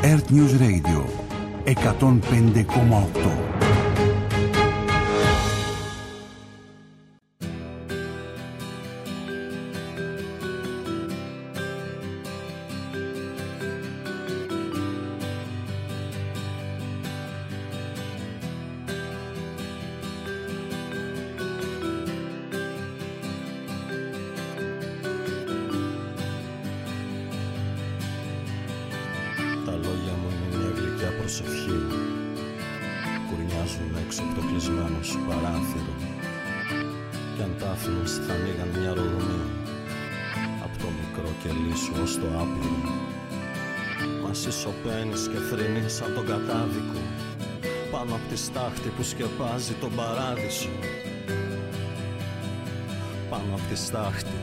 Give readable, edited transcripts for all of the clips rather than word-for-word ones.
Earth News Radio 105,8. Που σκεπάζει τον παράδεισο πάνω απ' τη στάχτη.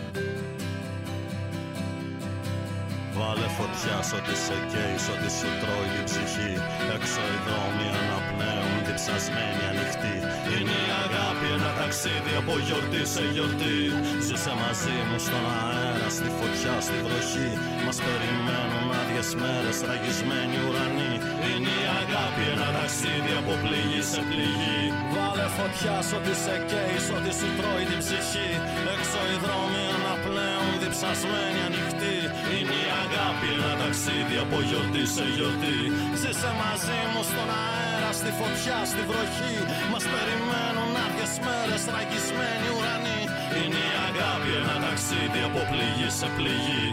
Βάλε φωτιά σ' ό,τι σε καίει, σ' ό,τι σου τρώει την ψυχή. Έξω οι δρόμοι αναπνέουν, διψασμένοι ανοιχτοί. Είναι η αγάπη ένα ταξίδι από γιορτή σε γιορτή. Ζήσε μαζί μου στον αέρα, στη φωτιά, στη βροχή. Μας περιμένουν άδειες μέρες, ραγισμένοι ουρανοί. Είναι η αγάπη ένα ταξίδι από πληγή σε πληγή. Βάλε φωτιά σ' ό,τι σε καίει, σ' ό,τι σου τρώει την ψυχή. Έξω οι δρόμοι αναπνέουν, διψασμένοι ανοιχτοί. Είναι η αγάπη ένα ταξίδι από γιορτή σε γιορτή. Ζήσε μαζί μου στον αέρα, στη φωτιά, στη βροχή. Μας περιμένουν άδειες μέρες, ραγισμένοι ουρανοί. Είναι η αγάπη ένα ταξίδι από πληγή σε πληγή.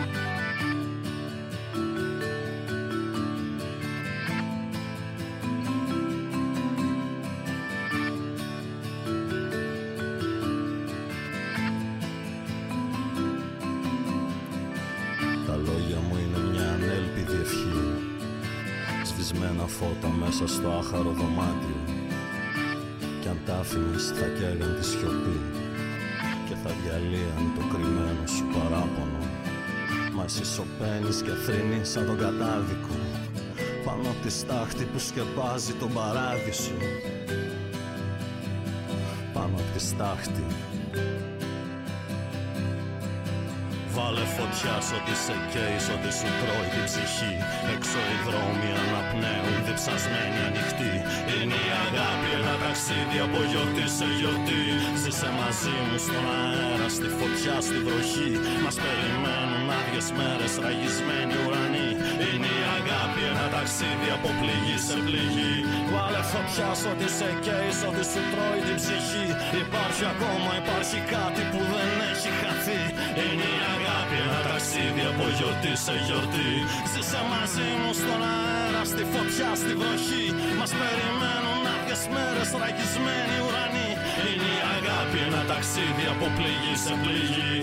Φώτα μέσα στο άχαρο δωμάτιο. Κι αν τ' άφηνες θα καίγαν τη σιωπή και θα διαλύαν το κρυμμένο σου παράπονο. Μα εσύ σωπαίνεις και θρηνείς σαν τον κατάδικο πάνω απ' τη στάχτη που σκεπάζει τον παράδεισο. Πάνω απ' τη στάχτη. Βάλε φωτιά σ' ό,τι σε καίει, σ' ό,τι σου τρώει την ψυχή. Έξω οι δρόμοι αναπνέουν, διψασμένοι ανοιχτοί. Είναι η αγάπη ένα ταξίδι από γιορτή σε γιορτή. Ζήσε μαζί μου στον αέρα, στη φωτιά, στη βροχή. Μας περιμένουν άδειες μέρες, ραγισμένοι ουρανοί. Είναι η αγάπη ένα ταξίδι από πληγή σε πληγή. Βάλε φωτιά σ' ό,τι σε καίει, σ' ό,τι σου τρώει την ψυχή. Υπάρχει ακόμα, υπάρχει κάτι που δεν έχει χαθεί. Είναι η αγάπη ένα ταξίδι από γιορτή σε γιορτή. Ζήσε μαζί μου στον αέρα, στη φωτιά, στη βροχή. Μας περιμένουν άδειες μέρες, ραγισμένοι ουρανοί. Είναι η αγάπη ένα ταξίδι από πληγή σε πληγή.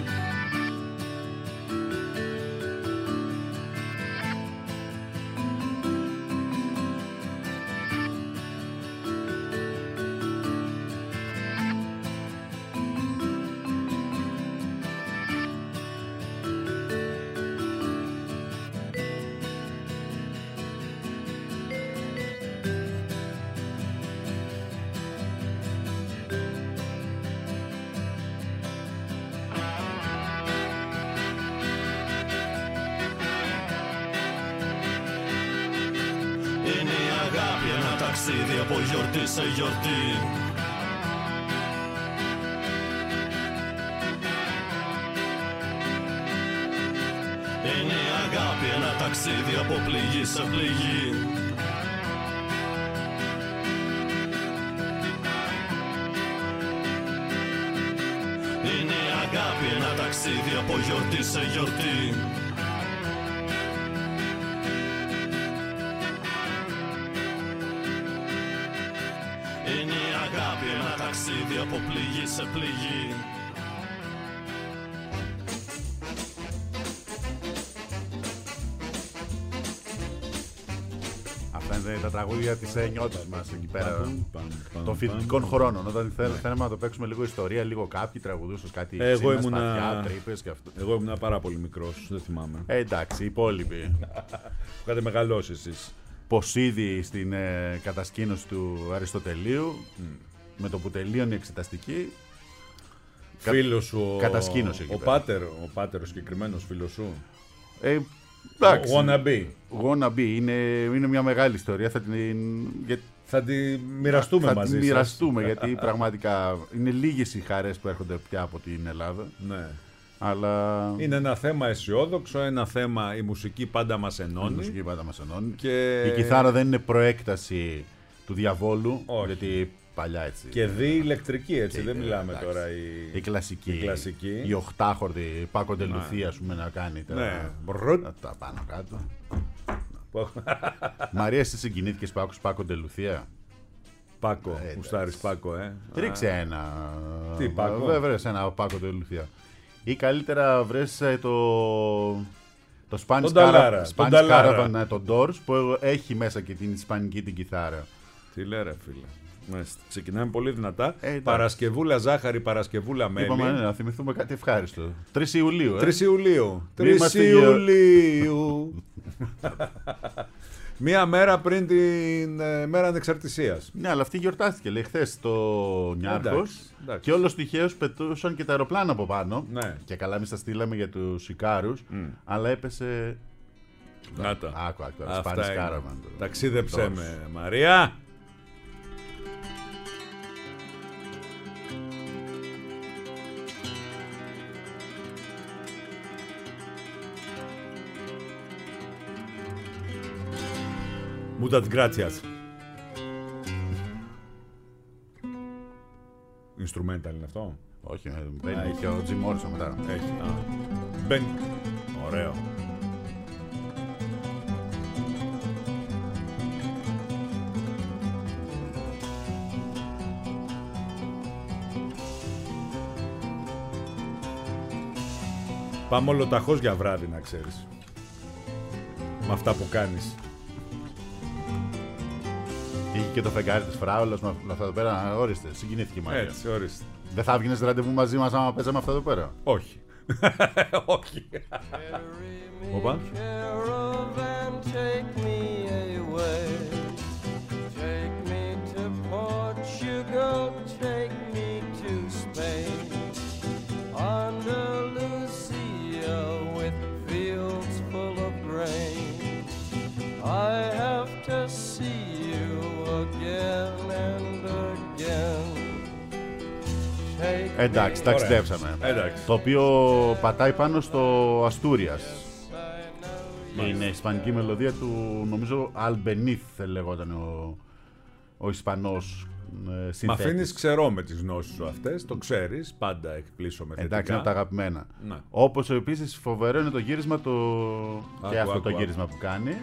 Ταξίδι από γιορτή σε γιορτή. Είναι η αγάπη ένα ταξίδι από πληγή σε πληγή. Είναι η αγάπη ένα ταξίδι από γιορτή σε γιορτή. Ταξίδι από πληγή σε πληγή. Αυτά είναι τα τραγούδια της νιώτας μας εκεί πέρα των φοιτητικών χρόνων. Όταν θέλαμε να το παίξουμε λίγο ιστορία, λίγο κάποιοι τραγουδούσαν κάτι ξύνα, σπαθιά, τρύπες και αυτό. Εγώ ήμουν πάρα πολύ μικρός, δεν θυμάμαι. Εντάξει, οι υπόλοιποι. Που είχατε μεγαλώσει εσείς. Ποσίδη στην κατασκήνωση του Αριστοτελείου. Με το που τελείωνε η εξεταστική. Φίλος σου, κατασκήνωση ο Πάτερ, ο συγκεκριμένος φίλος σου. Wannabe. Είναι μια μεγάλη ιστορία. Θα τη μοιραστούμε μαζί σας. Θα τη μοιραστούμε, γιατί πραγματικά είναι λίγες οι χαρές που έρχονται πια από την Ελλάδα. Ναι. Αλλά... είναι ένα θέμα αισιόδοξο, ένα θέμα η μουσική πάντα μας ενώνει. Και... η κιθάρα δεν είναι προέκταση του διαβόλου. Όχι. Γιατί παλιά έτσι. Και διηλεκτρική, έτσι, δεν μιλάμε εντάξει, τώρα η κλασική. Η οχτάχορδη Πάκο Ντελουθία, ας πούμε, να κάνει ναι. Τα πάνω κάτω. Μαρία, εσύ συγκινήθηκες που άκουσες Πάκο Ντελουθία? Πάκο, γουστάρεις Πάκο, Ρίξε ένα. Τι Πάκο? Βρες ένα Πάκο Ντελουθία. Ή καλύτερα βρες το Spanish Caravan, το Doors, που έχει μέσα και την ισπανική την κιθάρα. Τι λέει ρε φίλε. Μάλιστα. Ξεκινάμε πολύ δυνατά. Παρασκευούλα ζάχαρη, Παρασκευούλα μέλι. Είπαμε να θυμηθούμε κάτι ευχάριστο. 3 Ιουλίου. 3 Ιουλίου. Μία μέρα πριν την μέρα ανεξαρτησίας. Ναι, αλλά αυτή γιορτάστηκε, λέει, χθες στο Νιάρχος. Και όλος τυχαίως πετούσαν και τα αεροπλάνα από πάνω. Ναι. Και καλά, εμείς τα στείλαμε για τους Ικάρους. Αλλά έπεσε. Να τα. Άκου, Spanish Caravan. Ταξίδεψέ με, Μαρία. Muchas gracias. Instrumental είναι αυτό? Όχι, μπαίνει και ο Jim Morrison μετά. Έχει. Μπαίνει. Ωραίο. Πάμε ολοταχώς για βράδυ, να ξέρεις. Με αυτά που κάνεις. Είχε και το φεγγάρι της φράουλας με αυτά εδώ πέρα. Ορίστε, συγκινήθηκε η Μαρία. Έτσι, ορίστε. Δεν θα βγαίνεις ραντεβού μαζί μας άμα παίζαμε αυτά εδώ πέρα? Όχι. Όχι. Οπα. Εντάξει, ταξιδέψαμε. Το οποίο πατάει πάνω στο Αστούριας. Είναι η ισπανική μελωδία του, νομίζω, Αλμπενίθ λεγόταν ο Ισπανός συνθέτης. Μ' αφήνεις ξερό με τις γνώσεις σου αυτές, το ξέρεις, πάντα εκπλήσω με θετικά. Εντάξει, είναι από τα αγαπημένα. Ναι. Όπως επίσης φοβερό είναι το γύρισμα και αυτό το γύρισμα που κάνει.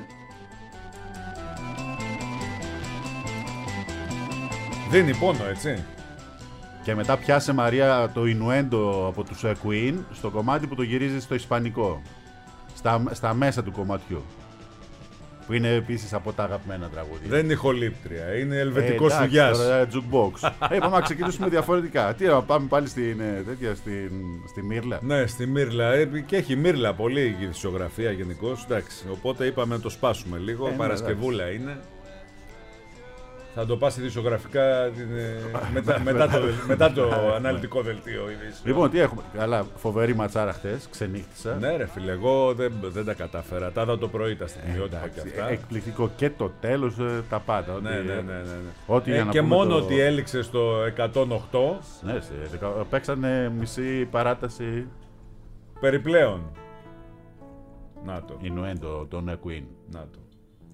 Δίνει πόνο, έτσι. Και μετά πιάσε, Μαρία, το Innuendo από τους Queen στο κομμάτι που το γυρίζει στο ισπανικό. Στα μέσα του κομματιού. Που είναι επίσης από τα αγαπημένα τραγούδια. Δεν είναι ηχολήπτρια, είναι ελβετικός σουγιάς. Jukebox. Είπαμε να ξεκινήσουμε διαφορετικά. Τι, πάμε πάλι στη Μύρλα. Ναι, στη Μύρλα. Και έχει Μύρλα πολύ η δισογραφία γενικώς. Οπότε είπαμε να το σπάσουμε λίγο. Παρασκευούλα είναι. Θα το πας ειδησιογραφικά μετά το αναλυτικό δελτίο. Λοιπόν, τι έχουμε? Καλά, φοβερή ματσάρα χτες, ξενύχτησα. Ναι ρε φίλε, εγώ δεν τα κατάφερα. Τα είδα το πρωί τα στιγμιότυπα και αυτά. Εκπληκτικό και το τέλος, τα πάντα. Ναι. Και μόνο ότι έληξε στο 108. Ναι, παίξανε μισή παράταση. Περιπλέον. Να το. Innuendo, τον Queen. Να το.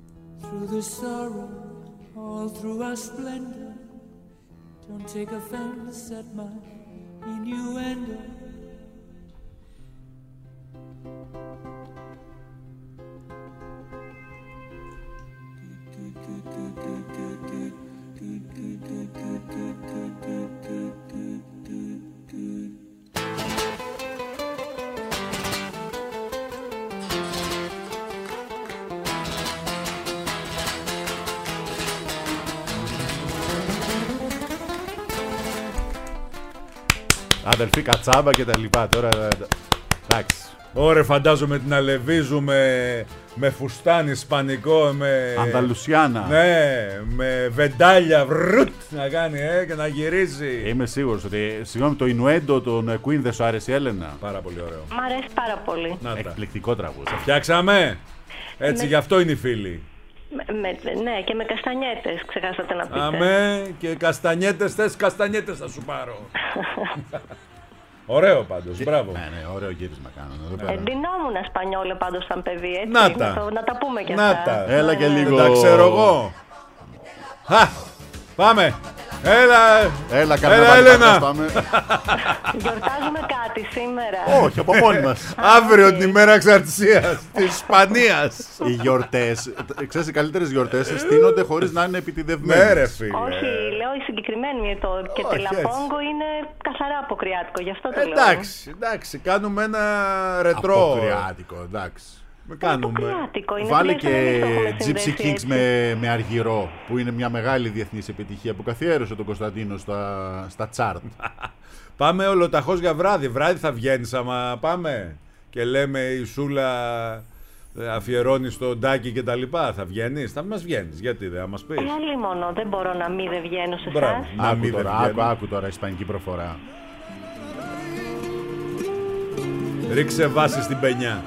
All through our splendor, don't take offense at my innuendo. Αδελφή κατσάμπα και τα λοιπά. Τώρα εντάξει. Ωραία, φαντάζομαι την αλεβίζουμε με φουστάνι ισπανικό, με... Ανταλουσιάνα. Ναι, με βεντάλια, βρουτ, να κάνει και να γυρίζει. Είμαι σίγουρος ότι, συγγνώμη, το Ινουέντο των Queen δεν σου άρεσε, Έλενα? Πάρα πολύ ωραίο. Μ' αρέσει πάρα πολύ. Εκπληκτικό τραγούδι. Φτιάξαμε. Έτσι, γι' αυτό είναι οι φίλοι. Ναι, και με καστανιέτες, ξεχάσατε να πείτε. Αμέ, και καστανιέτες, θες καστανιέτες θα σου πάρω. Ωραίο πάντως, μπράβο. Ναι, ωραίο γύρισμα κάνανε. Εντυνόμουν Σπανιόλε πάντως σαν παιδί, έτσι. Να τα. Να τα πούμε κι Να αυτά. τα. Έλα και λίγο. Δεν τα ξέρω εγώ. Πάμε. Έλα Έλενα. Γιορτάζουμε κάτι σήμερα. Όχι, από μόνοι μας. Αύριο την ημέρα εξαρτησίας της Ισπανίας. Οι γιορτές, ξέρεις, οι καλύτερες γιορτές στείνονται χωρίς να είναι επιτηδευμένες. Ναι ρε φίλε. Όχι, λέω η συγκεκριμένη και τελαπόγκο είναι καθαρά αποκριάτικο, γι' αυτό το λέω. Εντάξει, κάνουμε ένα ρετρό. Αποκριάτικο, εντάξει. Βάλε και Gypsy Kings με Αργυρό, που είναι μια μεγάλη διεθνής επιτυχία που καθιέρωσε τον Κωνσταντίνο στα τσάρτ. Πάμε ολοταχώς για βράδυ. Βράδυ θα βγαίνεις άμα πάμε και λέμε η Σούλα αφιερώνει στο Ντάκι και τα λοιπά. Θα βγαίνεις, θα μας βγαίνεις. Γιατί δεν θα μας πεις? Άλλη μόνο, δεν μπορώ να μην δεν βγαίνω σε εσάς. Άκου τώρα ισπανική προφορά. Ρίξε βάση στην πενιά.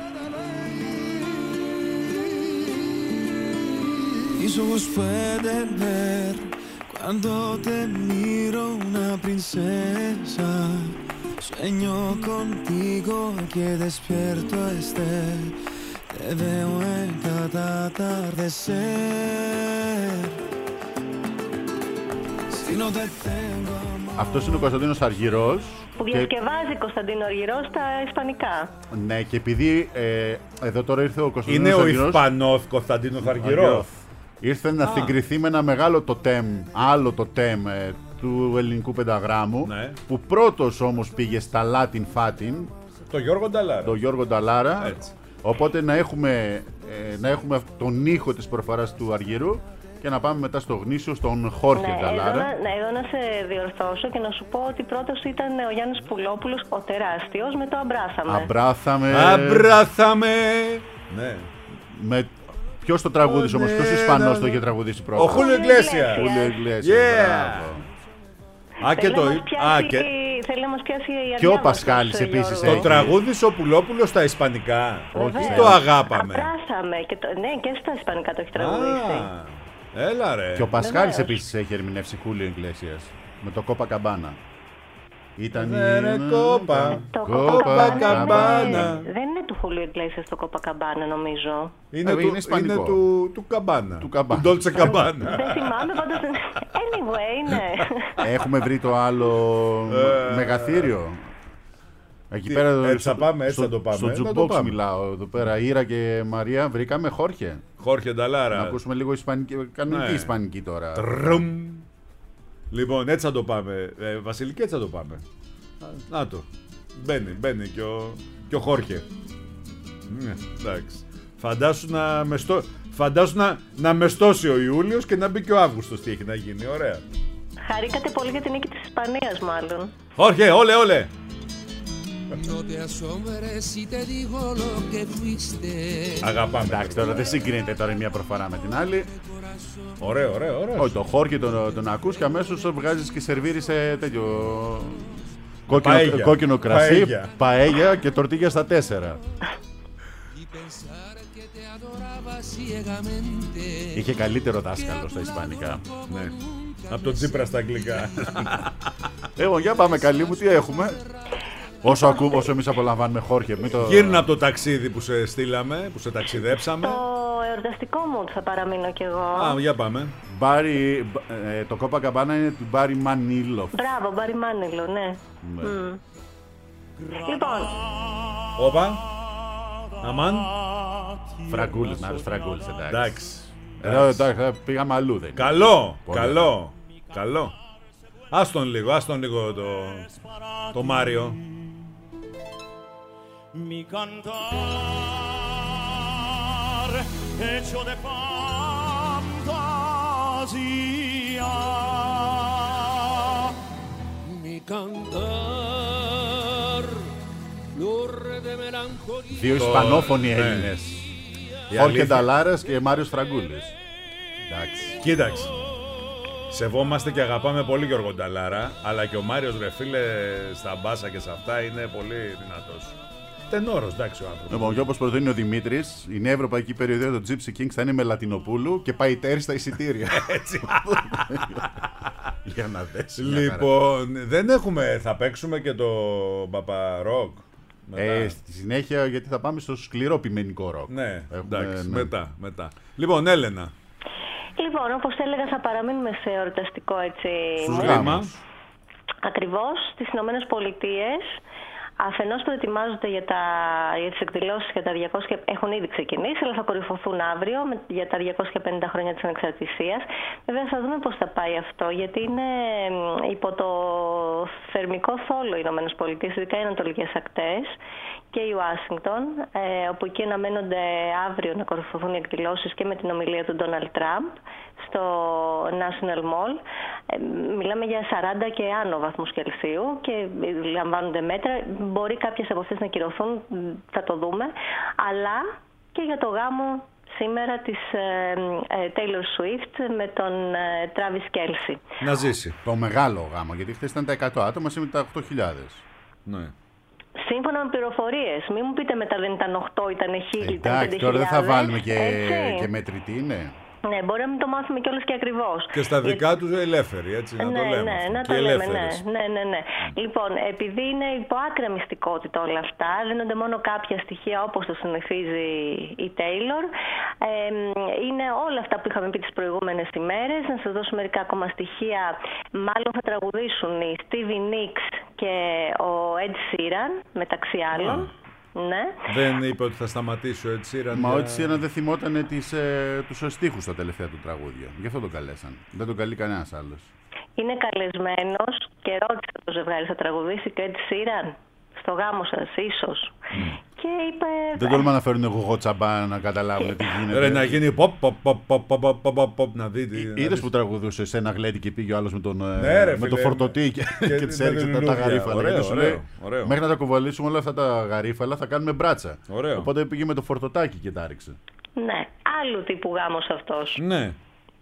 Mis ojos pueden ver cuando te miro una princesa. Sueño contigo que despierto esté. Te veo en cada atardecer. Si no te tengo amor. Αυτός είναι ο Κωνσταντίνος Αργυρός. Που διασκευάζει Κωνσταντίνο Αργυρό στα ισπανικά. Ναι, και επειδή εδώ τώρα ήρθε ο Κωνσταντίνος Αργυρός. Είναι ο Ισπανός Κωνσταντίνος Αργυρός. Ήρθε να συγκριθεί με ένα μεγάλο άλλο τοτέμ του ελληνικού πενταγράμμου, ναι. Που πρώτος όμως πήγε στα Latin Fatin. Το Γιώργο Νταλάρα. Έτσι. Οπότε να έχουμε τον ήχο της προφοράς του Αργυρού και να πάμε μετά στο γνήσιο, στον Χόρχε Νταλάρα. Εδώ να σε διορθώσω και να σου πω ότι πρώτος ήταν ο Γιάννης Πουλόπουλος, ο τεράστιος, με το Αμπράθαμε. Ναι. Ποιος το τραγούδισε όμως, ποιος Ισπανός το είχε τραγουδήσει πρώτα? Ο Χούλιο Ιγκλέσιας. Θέλει να μας πιάσει η Αργυρός. Και ο Πασχάλης επίσης. Το τραγούδισε ο Πουλόπουλος στα ισπανικά. Όχι, το αγάπαμε. Αμπράθαμε. Ναι, και στα ισπανικά το έχει τραγουδήσει. Έλα ρε. Και ο Πασχάλης επίσης έχει ερμηνεύσει Χούλιο Ιγκλέσιας με το Κόπα Καμπάνα. Ήταν Κόπα Καμπάνα. Δεν είναι του Χούλιο Ιγκλέσιας το Κόπα Καμπάνα, νομίζω. Είναι του Καμπάνα. Του Ντόλτσε Καμπάνα. Δεν θυμάμαι, πάντως. Anyway, ναι. Έχουμε βρει το άλλο μεγαθύριο. Εκεί πέρα έτσι θα πάμε, έτσι θα το πάμε. Στο jukebox μιλάω εδώ πέρα. Ήρα και Μαρία βρήκαμε Χόρχε. Χόρχε Νταλάρα. Να ακούσουμε λίγο κανονική ισπανική τώρα. Λοιπόν, έτσι θα το πάμε. Βασιλική, έτσι θα το πάμε. Να το. Μπαίνει και ο Χόρχε. Εντάξει. Φαντάσου να μεστώσει ο Ιούλιος και να μπει και ο Αύγουστος. Τι έχει να γίνει, ωραία. Χαρήκατε πολύ για την νίκη της Ισπανίας, μάλλον. Χόρχε, όλε. Αγαπάμε. Εντάξει, τώρα δεν συγκρίνεται τώρα η μία προφορά με την άλλη. Ωραίο. Όχι, το Χόρχε τον ακούς και αμέσως βγάζεις και σερβίρεις σε τέτοιο κόκκινο κρασί, παέγια και τορτίγια στα 4. Είχε καλύτερο δάσκαλο στα ισπανικά. Ναι. Από το Τσίπρα στα αγγλικά. Για πάμε, καλή μου, τι έχουμε? Όσο εμείς απολαμβάνουμε, Χόρχε. Γύρνα από το ταξίδι που σε στείλαμε, που σε ταξιδέψαμε. Το εορταστικό μου θα παραμείνω κι εγώ. Για πάμε. Το Κόπα Καμπάνα είναι του Μπάρι Μανίλο. Μπράβο, Μπάρι Μάνιλο, ναι. Λοιπόν. Όπα. Αμάν. Φραγκούλης, να ρωτήσω Φραγκούλης, εντάξει. Εδώ πήγαμε αλλού, δεν. Καλό. Άστον λίγο το Μάριο. Mi cantar hecho de fantasía. Mi cantar, flor de melancolía. Δύο ισπανόφωνοι Έλληνες. Χόρχε Νταλάρας και Μάριος Φραγκούλης. Εντάξει. Κοίταξε. Σεβόμαστε και αγαπάμε πολύ Γιώργο Νταλάρα, αλλά και ο Μάριος ρε φίλε στα μπάσα και σε αυτά είναι πολύ δυνατός. Τενόρος, εντάξει ο άνθρωπος. Λοιπόν, και όπως προτείνει ο Δημήτρης, η νέα ευρωπαϊκή περιοδία του Gypsy Kings θα είναι με Λατινοπούλου και Παϊτέρη στα εισιτήρια. Έτσι. Για να δες. Λοιπόν, δεν έχουμε, θα παίξουμε και το Παπαροκ. Στη συνέχεια, γιατί θα πάμε στο σκληρό ποιμενικό ροκ. Ναι, εντάξει, μετά. Λοιπόν, Έλενα. Λοιπόν, όπως έλεγα, θα παραμείνουμε σε εορταστικό έτσι. Στους γάμους. Ακριβώς, στις Ηνωμένες Πολιτείες. Αφενός προετοιμάζονται για τις εκδηλώσεις για τα 200, έχουν ήδη ξεκινήσει, αλλά θα κορυφωθούν αύριο για τα 250 χρόνια της ανεξαρτησίας. Βέβαια θα δούμε πώς θα πάει αυτό, γιατί είναι υπό το θερμικό θόλο οι Ηνωμένες Πολιτείες, ειδικά οι ανατολικές ακτές και η Ουάσιγκτον, όπου εκεί αναμένονται αύριο να κορυφωθούν οι εκδηλώσεις και με την ομιλία του Ντόναλντ Τραμπ στο National Mall. Μιλάμε για 40 και άνω βαθμούς Κελσίου και λαμβάνονται μέτρα. Μπορεί κάποιες από αυτές να κυρωθούν, θα το δούμε, αλλά και για το γάμο σήμερα της Taylor Swift με τον Travis Kelce. Να ζήσει. Το μεγάλο γάμο, γιατί χθες ήταν τα 100 άτομα, σήμερα τα 8.000. Ναι. Σύμφωνα με πληροφορίες. Μην μου πείτε μετά δεν ήταν 8, ήταν 1.000, ήταν 5.000. Εντάξει, τώρα δεν θα βάλουμε και μετρητή, ναι. Ναι, μπορεί να μην το μάθουμε κιόλας και ακριβώς. Και στα δικά τους ελεύθεροι, έτσι, να το λέμε. Ναι, να το λέμε, ναι. Λοιπόν, επειδή είναι υπό άκρα μυστικότητα όλα αυτά, δίνονται μόνο κάποια στοιχεία όπως το συνηθίζει η Taylor. Είναι όλα αυτά που είχαμε πει τις προηγούμενες ημέρες. Να σας δώσω μερικά ακόμα στοιχεία. Μάλλον θα τραγουδήσουν οι Stevie Nicks και ο Ed Sheeran, μεταξύ άλλων. Ναι. Δεν είπε ότι θα σταματήσει ο Ed Sheeran. Μα ο Ed Sheeran δεν θυμότανε τους στίχους στα τελευταία του τραγούδια. Γι' αυτό τον καλέσαν. Δεν τον καλεί κανένας άλλος. Είναι καλεσμένος και ρώτησε το ζευγάρι, θα τραγουδήσει και ο Ed Sheeran στο γάμο σας, ίσως. Και είπε... Δεν τολμά να φέρουν εγώ τσαμπά να καταλάβουν τι γίνεται. Ρε, να γίνει pop, να δει. Είδες που τραγουδούσε σε ένα γλέντι και πήγε ο άλλος με το φορτωτή και της έριξε τα γαρίφαλα. Μέχρι να τα κουβαλήσουμε όλα αυτά τα γαρίφαλα θα κάνουμε μπράτσα. Οπότε πήγε με το φορτωτάκι και τα έριξε. Ναι, άλλου τύπου γάμος αυτός. Ναι.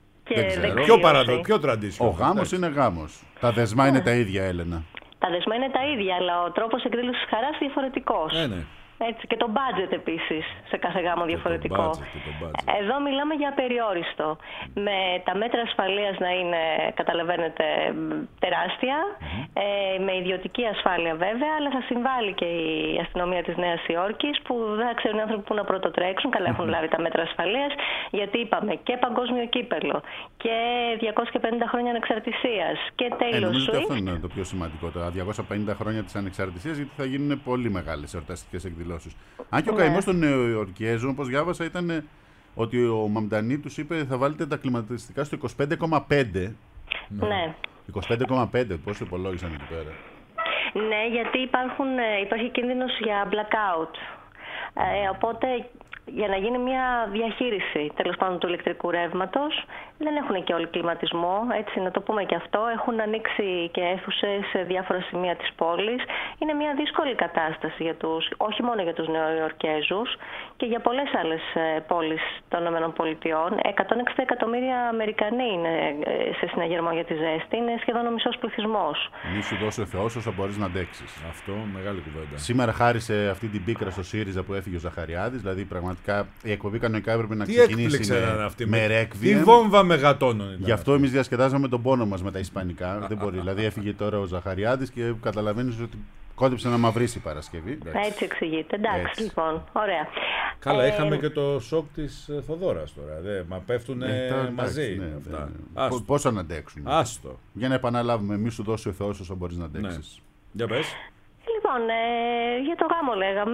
Πιο traditional. Ο γάμος είναι γάμος. Τα δεσμά είναι τα ίδια, Έλενα. Τα δεσμά είναι τα ίδια, αλλά ο τρόπος εκδήλωσης χαράς διαφορετικός. Ναι. Έτσι, και το budget επίσης σε κάθε γάμο διαφορετικό. Εδώ μιλάμε για απεριόριστο. Με τα μέτρα ασφαλείας να είναι, καταλαβαίνετε, τεράστια. Με ιδιωτική ασφάλεια βέβαια, αλλά θα συμβάλλει και η αστυνομία της Νέας Υόρκης που δεν θα ξέρουν οι άνθρωποι που να πρωτοτρέξουν. Καλά έχουν λάβει τα μέτρα ασφαλείας, γιατί είπαμε και παγκόσμιο κύπελο και 250 χρόνια ανεξαρτησίας και Taylor Swift. Νομίζω ότι αυτό είναι το πιο σημαντικό. Τα 250 χρόνια της ανεξαρτησίας, γιατί θα γίνουν πολύ μεγάλες εορταστικές εκδηλώσεις. Αν και ο καημός των Νεοϊορκέζων, όπως διάβασα, ήταν ότι ο Μαμντανί τους είπε θα βάλετε τα κλιματιστικά στο 25,5. Ναι. 25,5, πώς το υπολόγισαν εκεί πέρα. Ναι, γιατί υπάρχει κίνδυνος για blackout. Οπότε για να γίνει μια διαχείριση τέλος πάντων του ηλεκτρικού ρεύματος, δεν έχουν και όλοι κλιματισμό, έτσι να το πούμε και αυτό. Έχουν ανοίξει και αίθουσες σε διάφορα σημεία της πόλης. Είναι μια δύσκολη κατάσταση για όχι μόνο για τους Νεοϊορκέζους και για πολλές άλλες πόλεις των ΗΠΑ. 160 εκατομμύρια Αμερικανοί είναι σε συναγερμό για τη ζέστη. Είναι σχεδόν ο μισός πληθυσμός. Μη σου δώσει ο Θεός όσο μπορείς να αντέξεις. Αυτό μεγάλη κουβέντα. Σήμερα χάρισε αυτή την πίκρα στο ΣΥΡΙΖΑ που έφυγε ο Ζαχαριάδης. Δηλαδή πραγματικά η εκπομπή κανονικά έπρεπε να ξεκινήσει με ρέκβιεμ. Τι βόμβα μεγατόνων. Γι' αυτό εμείς διασκεδάζαμε τον πόνο μας με τα ισπανικά. Δεν μπορεί. Δηλαδή έφυγε τώρα ο Ζαχαριάδης και καταλαβαίνεις ότι κόντεψε να μαυρίσει η Παρασκευή. Έτσι εξηγείται. Εντάξει, λοιπόν. Ωραία. Καλά, είχαμε και το σοκ της Θοδόρας τώρα. Μα πέφτουν μαζί. Πώς να αντέξουν. Άστο. Για να επαναλάβουμε, μη σου δώσει ο Θεός όσο μπορείς να αντέξεις. Για πες. Λοιπόν, για το γάμο λέγαμε.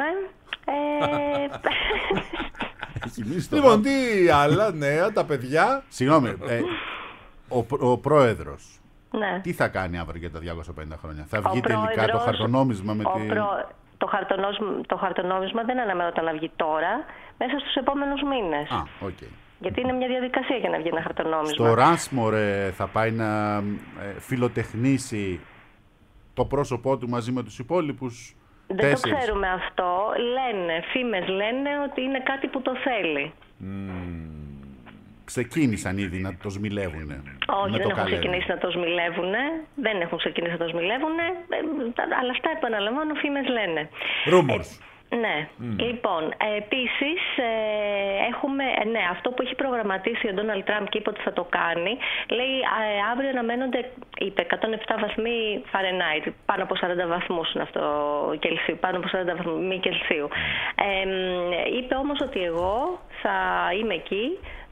Λοιπόν, τι άλλα νέα, τα παιδιά. Συγγνώμη, ο πρόεδρος Ναι. τι θα κάνει αύριο για τα 250 χρόνια. Θα βγει τελικά το χαρτονόμισμα με την... Το χαρτονόμισμα δεν αναμένονταν να βγει τώρα, μέσα στους επόμενους μήνες. Okay. Γιατί είναι μια διαδικασία για να βγει ένα χαρτονόμισμα. Στο Ράσμορε θα πάει να φιλοτεχνήσει το πρόσωπό του μαζί με τους υπόλοιπους Δεν το ξέρουμε αυτό. Φήμες λένε ότι είναι κάτι που το θέλει. Ξεκίνησαν ήδη να το σμιλεύουν. Όχι, δεν έχουν ξεκινήσει να το σμιλεύουν. Δεν έχουν ξεκινήσει να το σμιλεύουν. Αλλά αυτά, επαναλαμβάνω, φήμες λένε. Rumors. Ναι. Λοιπόν, επίσης έχουμε αυτό που έχει προγραμματίσει ο Ντόναλντ Τραμπ και είπε ότι θα το κάνει. Λέει αύριο αναμένονται, είπε, 107 βαθμοί Φαρενάιτ. Πάνω από 40 βαθμούς είναι αυτό Κελσίου. Πάνω από 40 βαθμοί Κελσίου. Είπε όμως ότι εγώ θα είμαι εκεί.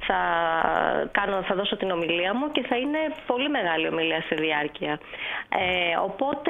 Θα δώσω την ομιλία μου και θα είναι πολύ μεγάλη ομιλία σε διάρκεια. Οπότε,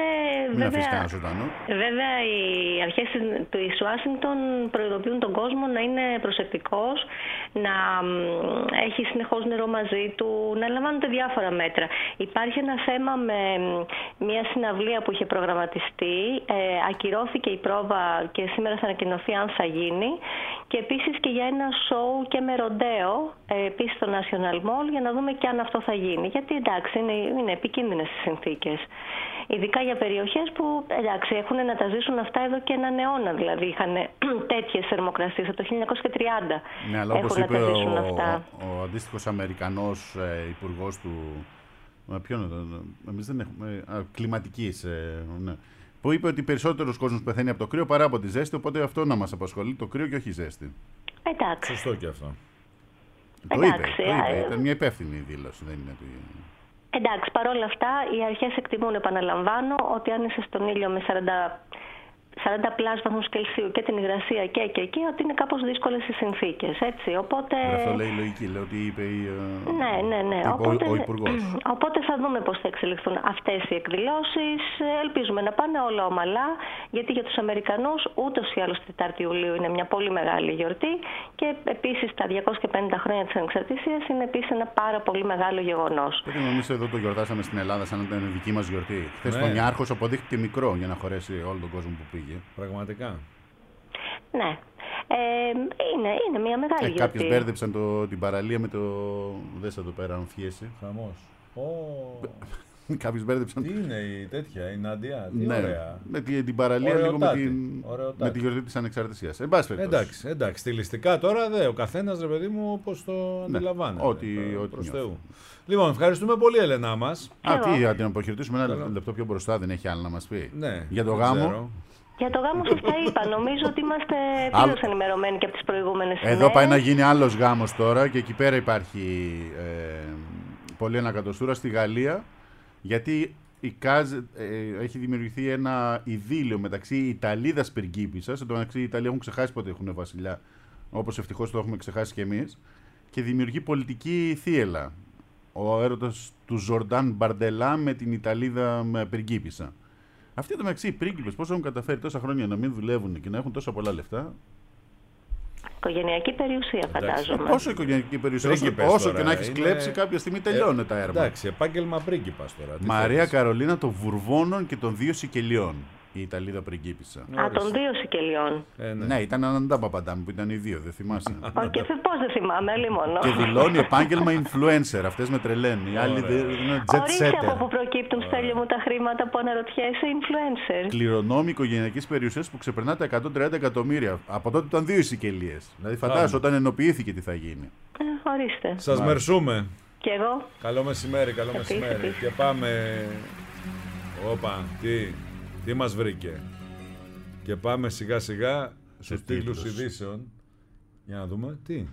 βέβαια, οι αρχές της Ουάσιγκτον προειδοποιούν τον κόσμο να είναι προσεκτικός, να έχει συνεχώς νερό μαζί του, να λαμβάνονται διάφορα μέτρα. Υπάρχει ένα θέμα με μια συναυλία που είχε προγραμματιστεί, ακυρώθηκε η πρόβα και σήμερα θα ανακοινωθεί αν θα γίνει, και επίσης και για ένα σοου και με ροντέο επίσης στο National Mall, για να δούμε και αν αυτό θα γίνει. Γιατί εντάξει, είναι επικίνδυνες οι συνθήκες. Ειδικά για περιοχές που εντάξει, έχουν να τα ζήσουν αυτά εδώ και έναν αιώνα. Δηλαδή είχαν τέτοιες θερμοκρασίες από το 1930. Ναι, αλλά όπως είπε ο αντίστοιχος Αμερικανός υπουργός του. Εμείς δεν έχουμε. Κλιματικής. Ναι. Που είπε ότι περισσότερος κόσμος πεθαίνει από το κρύο παρά από τη ζέστη, οπότε αυτό να μας απασχολεί, το κρύο και όχι η ζέστη. Εντάξει. Σωστό και αυτό. Το είπε. Ήταν μια υπεύθυνη δήλωση, δεν είναι ότι... Εντάξει, παρόλα αυτά οι αρχές εκτιμούν, επαναλαμβάνω, ότι αν είσαι στον ήλιο με 40 πλάς βαθμούς Κελσίου και την υγρασία και εκεί, ότι είναι κάπως δύσκολες οι συνθήκες, έτσι, οπότε... Αυτό λέει η λογική, λέει ότι είπε Ναι. ο υπουργός. Οπότε θα δούμε πώς θα εξελιχθούν αυτές οι εκδηλώσεις. Ελπίζουμε να πάνε όλα ομαλά, γιατί για τους Αμερικανούς ούτως ή άλλως 4η Ιουλίου είναι μια πολύ μεγάλη γιορτή και επίσης τα 250 χρόνια της ανεξαρτησίας είναι επίσης ένα πάρα πολύ μεγάλο γεγονός. Γιατί νομίζω εδώ το γιορτάσαμε στην Ελλάδα σαν να ήταν δική μας γιορτή. Χθες τον Ιάρχος αποδείχθηκε μικρό για να χωρέσει όλο τον κόσμο που πήγε. Πραγματικά. Ναι. Είναι μια μεγάλη γιορτή. Κάποιοι μπέρδεψαν την παραλία με το... Δες εδώ πέρα, αμφιέσει. Χαμός. Κάποιοι μπέρδεψαν... Τι είναι η τέτοια, η Νάντια, τι ναι, ωραία. Με την παραλία λίγο με τη γιορτή της ανεξαρτησίας. Εντάξει, στιλιστικά τώρα ο καθένας, ρε παιδί μου, όπως το αντιλαμβάνεται. Ό,τι προς Θεού. Λοιπόν, ευχαριστούμε πολύ, Ελένα μας. Να την αποχαιρετήσουμε ένα λεπτό πιο μπροστά, δεν έχει άλλο να μας πει. Ναι, για το γάμο. Για το γάμο σας τα είπα. Νομίζω ότι είμαστε πλήρως ενημερωμένοι και από τις προηγούμενες ημέρες. Εδώ πάει να γίνει άλλος γάμος τώρα και εκεί πέρα υπάρχει πολλή ανακατοστούρα στη Γαλλία, γιατί έχει δημιουργηθεί ένα ειδήλιο μεταξύ Ιταλίδας πριγκίπισσας. Εν τω μεταξύ οι Ιταλοί έχουν ξεχάσει πότε έχουν βασιλιά, όπως ευτυχώς το έχουμε ξεχάσει κι εμείς, και δημιουργεί πολιτική θύελλα. Ο έρωτας του Ζορντάν Μπαρντελά με την Ιταλίδα πριγκίπισσα. Αυτοί εδώ μεταξύ οι πρίγκιπες πώς έχουν καταφέρει τόσα χρόνια να μην δουλεύουν και να έχουν τόσα πολλά λεφτά. Οικογενειακή περιουσία, φαντάζομαι. Όσο οικογενειακή περιουσία, όσο και να έχεις κλέψει, κάποια στιγμή τελειώνει τα έργα. Εντάξει, επάγγελμα πρίγκιπας τώρα. Μαρία Καρολίνα των Βουρβώνων και των 2 Σικελιών. Η Ιταλίδα πριγκίπισσα. Των 2 Σικελιών. Ναι, ήταν Αναντά Παπαντάμ που ήταν οι 2, δεν θυμάσαι. Και πώς δεν θυμάμαι, άλλη μόνο. Και δηλώνει επάγγελμα influencer, αυτές με τρελαίνουν. Οι άλλοι είναι jet setter. Ορίστε από που προκύπτουν, Στέλιο μου, τα χρήματα που αναρωτιέσαι, influencer. Κληρονόμοι οικογενειακής περιουσίας που ξεπερνά τα 130 εκατομμύρια. Από τότε ήταν 2 Σικελίες. Δηλαδή φαντάζομαι όταν ενοποιήθηκε τι θα γίνει. Ορίστε. Σας μερσούμε. Και εγώ. Καλό μεσημέρι. Και πάμε. Όπα, τι μας βρήκε. Και πάμε σιγά σιγά στους τίτλους ειδήσεων. Για να δούμε. Τι.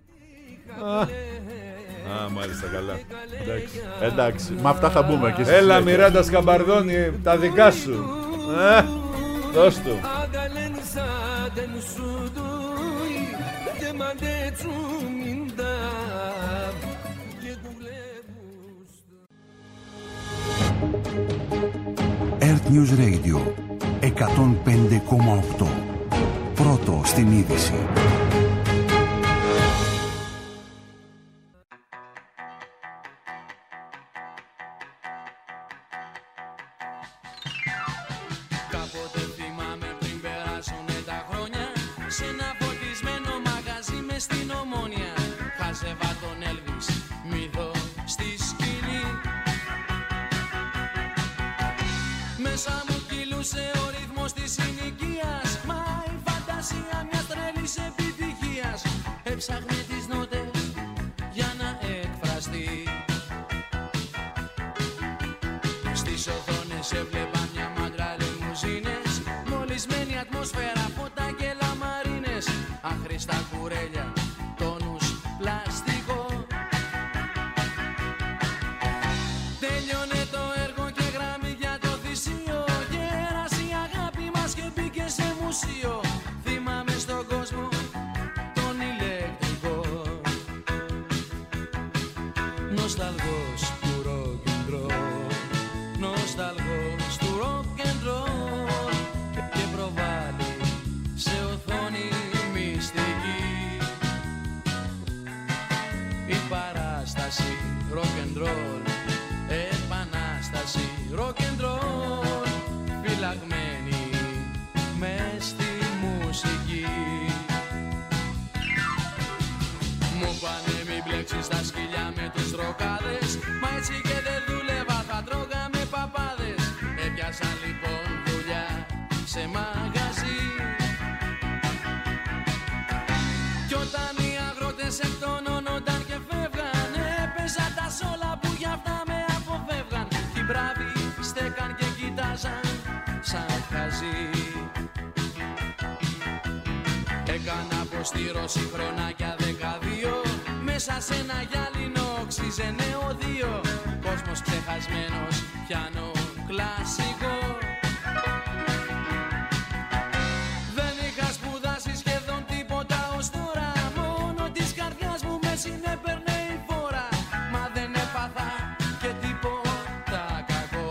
Μάλιστα, καλά. Εντάξει. Με αυτά θα μπούμε και έλα Μιράντα Σκαμπαρδόνη, τα δικά σου. Δώσ' του. Earth News Radio 105,8. Πρώτο στην είδηση. Κάποτε θυμάμαι πριν περάσουνε τα χρόνια, σε ένα φωτισμένο μαγαζί μες στην Ομόνια, χάζευα τον Έλβις, μύθο στη σκηνή. Μέσα μου κυλούσε ο ρυθμός της της συνοικίας. Μα η φαντασία μιας τρελής επιτυχίας έψαχνε τις νότες για να εκφραστεί. Στις οθόνες έβλεπα μια μάντρα λιμουζίνες, μολυσμένη ατμόσφαιρα, φώτα και λαμαρίνες, άχρηστα κουρέλια, τόνους πλαστικό. Τέλειωνε το έργο και γράμμη για το θυσίο, γέρασε η αγάπη μας και μπήκε σε μουσείο. Θυμάμαι στον κόσμο τον ηλεκτρικό, νοσταλγός του rock and roll, νοσταλγός του rock and roll, και προβάλλει σε οθόνη μυστική η παράσταση rock and roll, επανάσταση rock and roll, φυλαγμένη μες στη μουσική. Μου πάνε μην μπλέξεις στα σκυλιά με τους ροκάδες, μα έτσι και δεν δούλευα, θα τρώγαμε παπάδες. Έπιασαν λοιπόν δουλειά σε μαγαζί, κι όταν οι αγρότες εκτονώνονταν και φεύγαν, έπαιζα τα σόλα που για αυτά με αποφεύγαν. Οι μπράβοι στέκαν και κοιτάζαν σαν χαζί. Έκανα αποστήρωση χρονάκια 12, μέσα σε ένα γυάλινο όξιζε νεοδίο. Κόσμος ξεχασμένος, πιάνο κλασικό. Δεν είχα σπουδάσει σχεδόν τίποτα ως τώρα, μόνο της καρδιάς μου με συνέπαιρνε η φόρα. Μα δεν έπαθα και τίποτα κακό.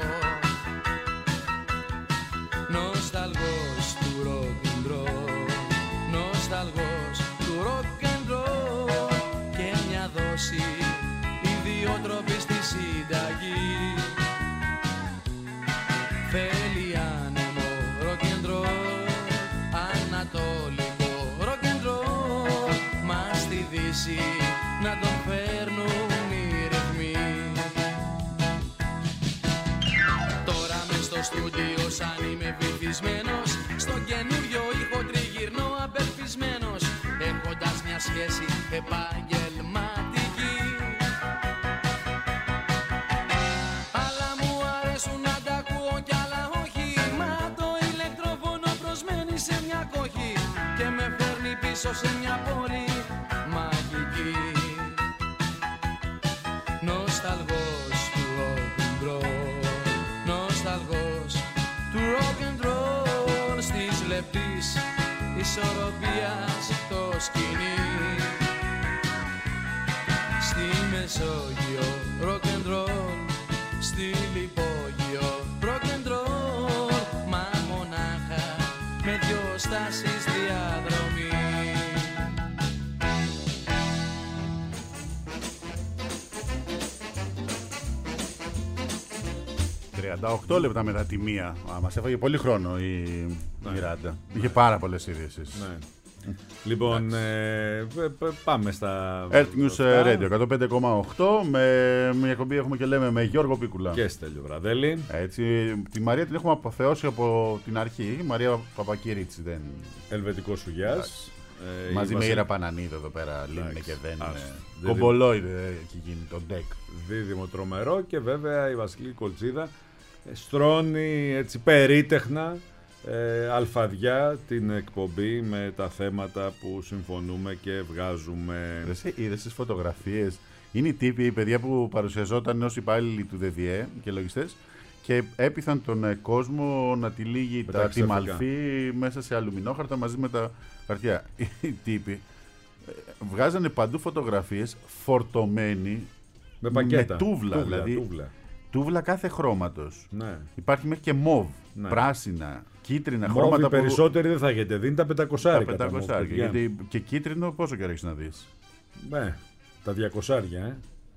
Νοσταλγός του rock and roll, νοσταλγός του rock and roll, και μια δόση ιδιότροπη στη συνταγή. Θέλει άνεμο rock and roll, ανατολικό rock and roll, μα στη Δύση να τον φέρνουν οι ρυθμοί. Τώρα μες στο στούντιο σαν είμαι βυθισμένος, στο καινούριο ήχο τριγυρνώ απελπισμένος, έχοντας μια σχέση επαγγελματική. Άλλα μου αρέσουν να τα ακούω κι άλλα όχι, μα το ηλεκτρόφωνο προσμένει σε μια κόχη και με φέρνει πίσω σε μια πόλη μαγική. Νοσταλγός του rock and roll, νοσταλγός του rock and roll, στις λεπτής ισορροπίας το σκηνή. Στη Μεσόγειο rock and roll, στη Λιπόγειο rock and roll, μα μονάχα με δυο στάσεις διαδρομή. 38 λεπτά μετά τη μία. Μας έφαγε πολύ χρόνο η Μιράντα. Είχε πάρα πολλές ειδήσεις. Ναι. Λοιπόν, πάμε στα Earth News Radio 105,8. Με μια εκπομπή έχουμε και λέμε με Γιώργο Πίκουλα και Στέλιο Βραδέλη. Έτσι, τη Μαρία την έχουμε αποθεώσει από την αρχή. Η Μαρία Παπακυρίτσι δεν. Ελβετικό Σουγιάς. Μαζί με Ήρα Πανανίδη εδώ πέρα λύνε και δεν. Κομπολόιδε εκεί γίνει το ντεκ. Δίδυμο τρομερό, και βέβαια η Βασιλική Κολτσίδα στρώνει έτσι περίτεχνα αλφαδιά την εκπομπή με τα θέματα που συμφωνούμε και βγάζουμε. Είδες τις φωτογραφίες? Είναι οι τύποι, οι παιδιά που παρουσιαζόταν ως υπάλληλοι του ΔΔΕ και λογιστές και έπειθαν τον κόσμο να τυλίγει τη μαλφή μέσα σε αλουμινόχαρτα μαζί με τα χαρτιά. Οι τύποι βγάζανε παντού φωτογραφίες φορτωμένοι με πακέτα, με τούβλα, δηλαδή τούβλα κάθε χρώματος. Ναι. Υπάρχει μέχρι και μοβ, πράσινα, κίτρινα μόβ, χρώματα. Οι περισσότεροι δεν θα έχετε δει, τα 500. Τα 500. Γιατί και κίτρινο πόσο καιρό έχεις να δεις? Ναι, τα 200.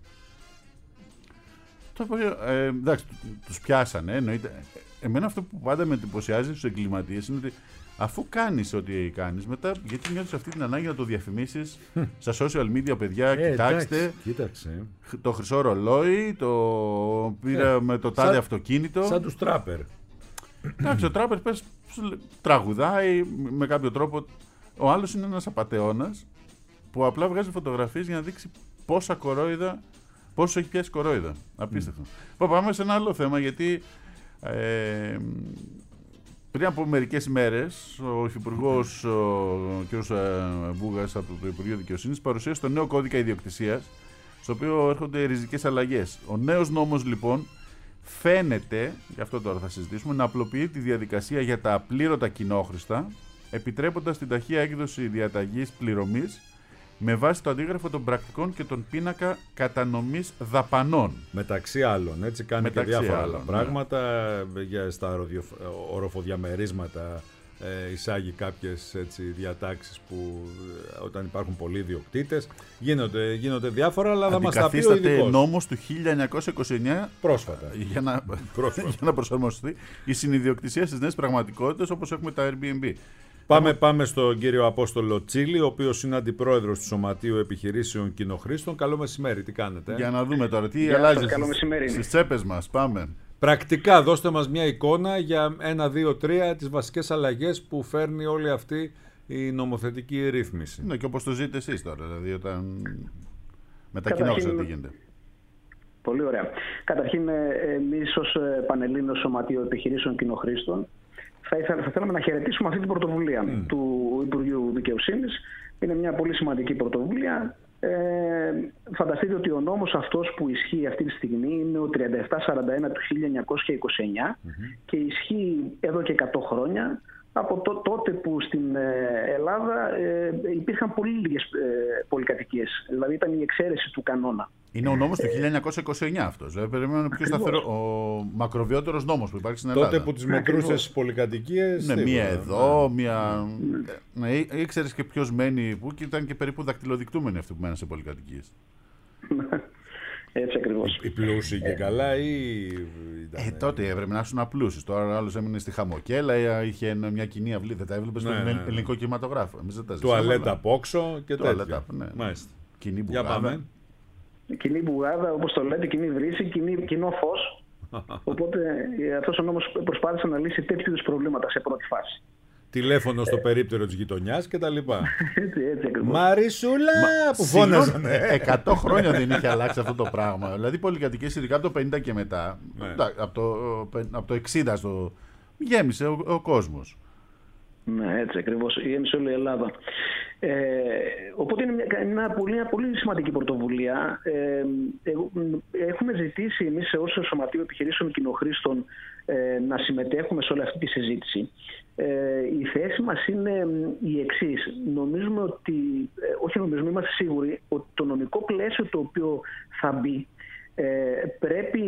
Εντάξει, τους πιάσανε, εννοείται. Εμένα αυτό που πάντα με εντυπωσιάζει στους εγκληματίες είναι ότι αφού κάνεις ό,τι κάνεις, μετά γιατί νιώθεις αυτή την ανάγκη να το διαφημίσεις στα social media, παιδιά, κοιτάξτε. Κοίταξε. Το χρυσό ρολόι, το πήρα με το τάδε αυτοκίνητο. Σαν τους τράπερ. Εντάξει, ο τράπερ πες τραγουδάει με κάποιο τρόπο. Ο άλλος είναι ένας απατεώνας που απλά βγάζει φωτογραφίες για να δείξει πόσο έχει πιάσει κορόιδα. Απίστευτο. Πάμε σε ένα άλλο θέμα, γιατί πριν από μερικές ημέρες ο Υφυπουργός ο κ. Μπούγας από το Υπουργείο Δικαιοσύνης παρουσίασε το νέο κώδικα ιδιοκτησίας, στο οποίο έρχονται ριζικές αλλαγές. Ο νέος νόμος λοιπόν φαίνεται, γι' αυτό τώρα θα συζητήσουμε, να απλοποιεί τη διαδικασία για τα απλήρωτα κοινόχρηστα, επιτρέποντας την ταχεία έκδοση διαταγής πληρωμής με βάση το αντίγραφο των πρακτικών και τον πίνακα κατανομής δαπανών. Μεταξύ άλλων, έτσι κάνει και διάφορα άλλα πράγματα. Στα οροφοδιαμερίσματα εισάγει κάποιες διατάξεις που όταν υπάρχουν πολλοί ιδιοκτήτες γίνονται διάφορα, αλλά θα μας τα πει ο ειδικός. Αντικαθίσταται νόμος του 1929 πρόσφατα για να προσαρμοστεί η συνειδιοκτησία στις νέες πραγματικότητες, όπως έχουμε τα Airbnb. Πάμε στον κύριο Απόστολο Τσίλη, ο οποίος είναι αντιπρόεδρος του Σωματείου Επιχειρήσεων Κοινοχρήστων. Καλό μεσημέρι, τι κάνετε? Για να δούμε τώρα τι αλλάζει στις τσέπες μας. Πάμε. Πρακτικά, δώστε μας μια εικόνα για 1, 2, 3 τις βασικές αλλαγές που φέρνει όλη αυτή η νομοθετική ρύθμιση. Ναι, και όπως το ζείτε εσείς τώρα, δηλαδή όταν μετακοινώσετε τι γίνεται. Πολύ ωραία. Καταρχήν, εμείς ως Πανελλήνιο Σωματείο Επιχειρήσεων Κοινοχρήστων θα θέλαμε να χαιρετήσουμε αυτή την πρωτοβουλία του Υπουργείου Δικαιοσύνης. Είναι μια πολύ σημαντική πρωτοβουλία. Φανταστείτε ότι ο νόμος αυτός που ισχύει αυτή τη στιγμή είναι ο 3741 του 1929 και ισχύει εδώ και 100 χρόνια, από τότε που στην Ελλάδα υπήρχαν πολύ λίγες πολυκατοικίες. Δηλαδή ήταν η εξαίρεση του κανόνα. Είναι ο νόμος του 1929 αυτός. Περιμένω πιο σταθερό. Ο μακροβιότερος νόμος που υπάρχει στην Ελλάδα. Τότε που τις μετρούσες πολυκατοικίες. Ναι, μία εδώ, μία. Ναι, ήξερες και ποιος μένει πού, και ήταν και περίπου δακτυλοδεικτούμενοι αυτοί που μέναν σε πολυκατοικίες. Έτσι ακριβώς. Οι πλούσιοι και καλά ή. Τότε έπρεπε να ήσουν απλούσιος. Τώρα ο άλλος έμεινε στη Χαμοκέλα, είχε μια κοινή αυλή. Δεν τα έβλεπε στον ελληνικό κινηματογράφο. Τουαλέτα απόξω και τέτοια. Μάλιστα. Κοινή μπουγάδα. Κοινή μπουγάδα, όπως το λέτε, κοινή βρύση, κοινό φως. Οπότε αυτός ο νόμος προσπάθησε να λύσει τέτοιου είδους προβλήματα σε πρώτη φάση. Τηλέφωνο στο περίπτερο της γειτονιάς και τα λοιπά. Έτσι ακριβώς. Μαρισούλα που φώναζαν. 100 χρόνια δεν είχε αλλάξει αυτό το πράγμα. Δηλαδή πολυκατοικίες, ειδικά από το 50 και μετά, από το 60 γέμισε ο κόσμος. Ναι, έτσι ακριβώς. Γέμισε όλη η Ελλάδα. Οπότε είναι μια πολύ σημαντική πρωτοβουλία. Έχουμε ζητήσει εμείς ως Σωματείο Επιχειρήσεων Κοινοχρήστων να συμμετέχουμε σε όλη αυτή τη συζήτηση. Η θέση μας είναι η εξής. Είμαστε σίγουροι ότι το νομικό πλαίσιο το οποίο θα μπει πρέπει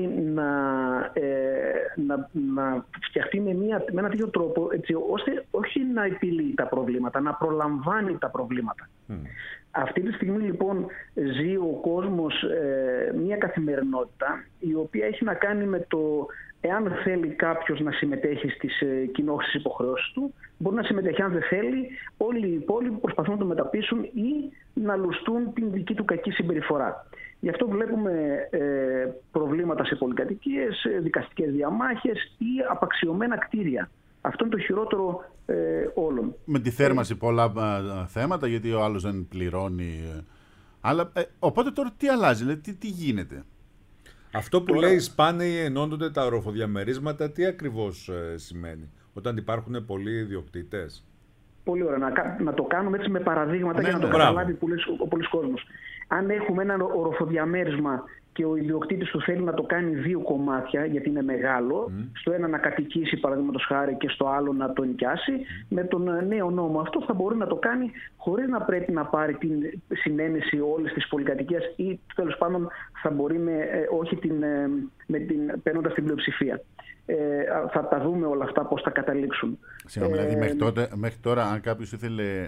να φτιαχτεί με ένα τέτοιο τρόπο, έτσι ώστε όχι να επιλύει τα προβλήματα, να προλαμβάνει τα προβλήματα. Αυτή τη στιγμή λοιπόν ζει ο κόσμος μια καθημερινότητα η οποία έχει να κάνει με το εάν θέλει κάποιος να συμμετέχει στις κοινόχρηστες υποχρεώσεις του, μπορεί να συμμετέχει. Αν δεν θέλει, όλοι οι υπόλοιποι προσπαθούν να το μεταπίσουν ή να λουστούν την δική του κακή συμπεριφορά. Γι' αυτό βλέπουμε προβλήματα σε πολυκατοικίες, δικαστικές διαμάχες ή απαξιωμένα κτίρια. Αυτό είναι το χειρότερο όλων. Με τη θέρμανση πολλά θέματα, γιατί ο άλλος δεν πληρώνει. Αλλά, οπότε τώρα τι αλλάζει, δηλαδή, τι γίνεται? Αυτό που λέει σπάνιοι ενώνονται τα οροφοδιαμερίσματα, τι ακριβώς σημαίνει όταν υπάρχουν πολλοί ιδιοκτήτες? Πολύ ωραία. Να το κάνουμε έτσι με παραδείγματα για να το καταλάβει ο πολλής κόσμος. Αν έχουμε ένα οροφοδιαμέρισμα και ο ιδιοκτήτης του θέλει να το κάνει 2 κομμάτια, γιατί είναι μεγάλο, στο ένα να κατοικήσει παραδείγματος χάρη και στο άλλο να το νοικιάσει, με τον νέο νόμο αυτό θα μπορεί να το κάνει χωρίς να πρέπει να πάρει την συνένεση όλης της πολυκατοικίας ή τέλος πάντων θα μπορεί παίρνοντας την πλειοψηφία. Θα τα δούμε όλα αυτά πώς θα καταλήξουν. Δηλαδή μέχρι τώρα αν κάποιος ήθελε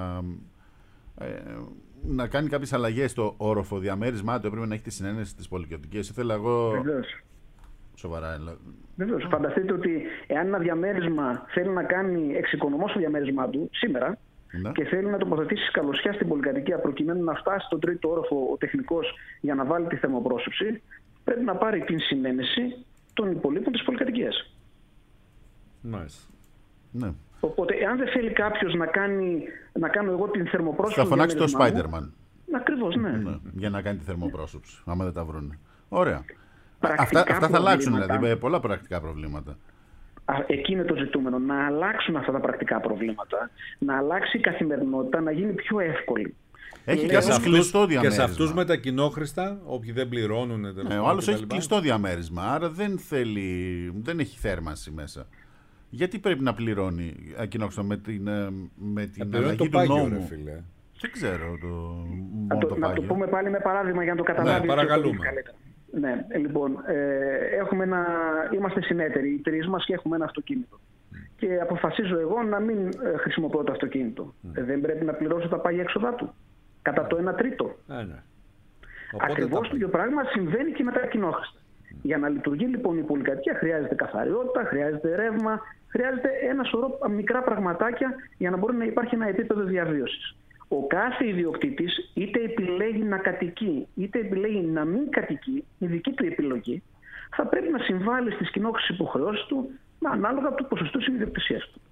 να κάνει κάποιες αλλαγές στο οροφοδιαμέρισμά του, έπρεπε να έχει τη συνένεση της πολυκατοικίας. Ήθελα εγώ. Βεβαίως. Σοβαρά. Βεβαίως. Φανταστείτε ότι εάν ένα διαμέρισμα θέλει να κάνει εξοικονομώσει το διαμέρισμά του σήμερα και θέλει να τοποθετήσει σκαλωσιά στην πολυκατοικία προκειμένου να φτάσει στον 3ο όροφο ο τεχνικός για να βάλει τη θερμοπρόσωψη, πρέπει να πάρει την συνένεση των υπολείπων της πολυκατοικίας. Μάλιστα. Ναι. Οπότε, εάν δεν θέλει κάποιος να κάνω εγώ την θερμοπρόσωψη. Θα φωνάξει το Spider-Man. Ακριβώς, ναι. Για να κάνει τη θερμοπρόσωψη, άμα δεν τα βρούνε. Ωραία. Αυτά θα αλλάξουν δηλαδή, πολλά πρακτικά προβλήματα. Εκεί είναι το ζητούμενο. Να αλλάξουν αυτά τα πρακτικά προβλήματα, να αλλάξει η καθημερινότητα, να γίνει πιο εύκολη. Έχει κάποιο κλειστό διαμέρισμα. Και σε αυτούς με τα κοινόχρηστα, όποιοι δεν πληρώνουν. Ο άλλος έχει κλειστό διαμέρισμα, άρα δεν έχει θέρμανση μέσα. Γιατί πρέπει να πληρώνει ακινόχρηστο με την αλλαγή του νόμου? Ρε, φίλε. Δεν ξέρω να το πούμε πάλι με παράδειγμα για να το καταλάβει. Ναι, παρακαλούμε. Ναι, λοιπόν, είμαστε συνέτεροι, οι τρεις μας, και έχουμε ένα αυτοκίνητο. Και αποφασίζω εγώ να μην χρησιμοποιώ το αυτοκίνητο. Δεν πρέπει να πληρώσω τα πάγια έξοδα του κατά το 1/3. Ναι. Ακριβώς το ίδιο πράγμα συμβαίνει και με τα κοινόχρηστα. Για να λειτουργεί λοιπόν η πολυκατοικία χρειάζεται καθαριότητα, χρειάζεται ρεύμα, χρειάζεται ένα σωρό μικρά πραγματάκια για να μπορεί να υπάρχει ένα επίπεδο διαβίωσης. Ο κάθε ιδιοκτήτης είτε επιλέγει να κατοικεί είτε επιλέγει να μην κατοικεί, η δική του επιλογή, θα πρέπει να συμβάλλει στις κοινόχρηστες υποχρεώσεις του ανάλογα του ποσοστού ιδιοκτησίας του.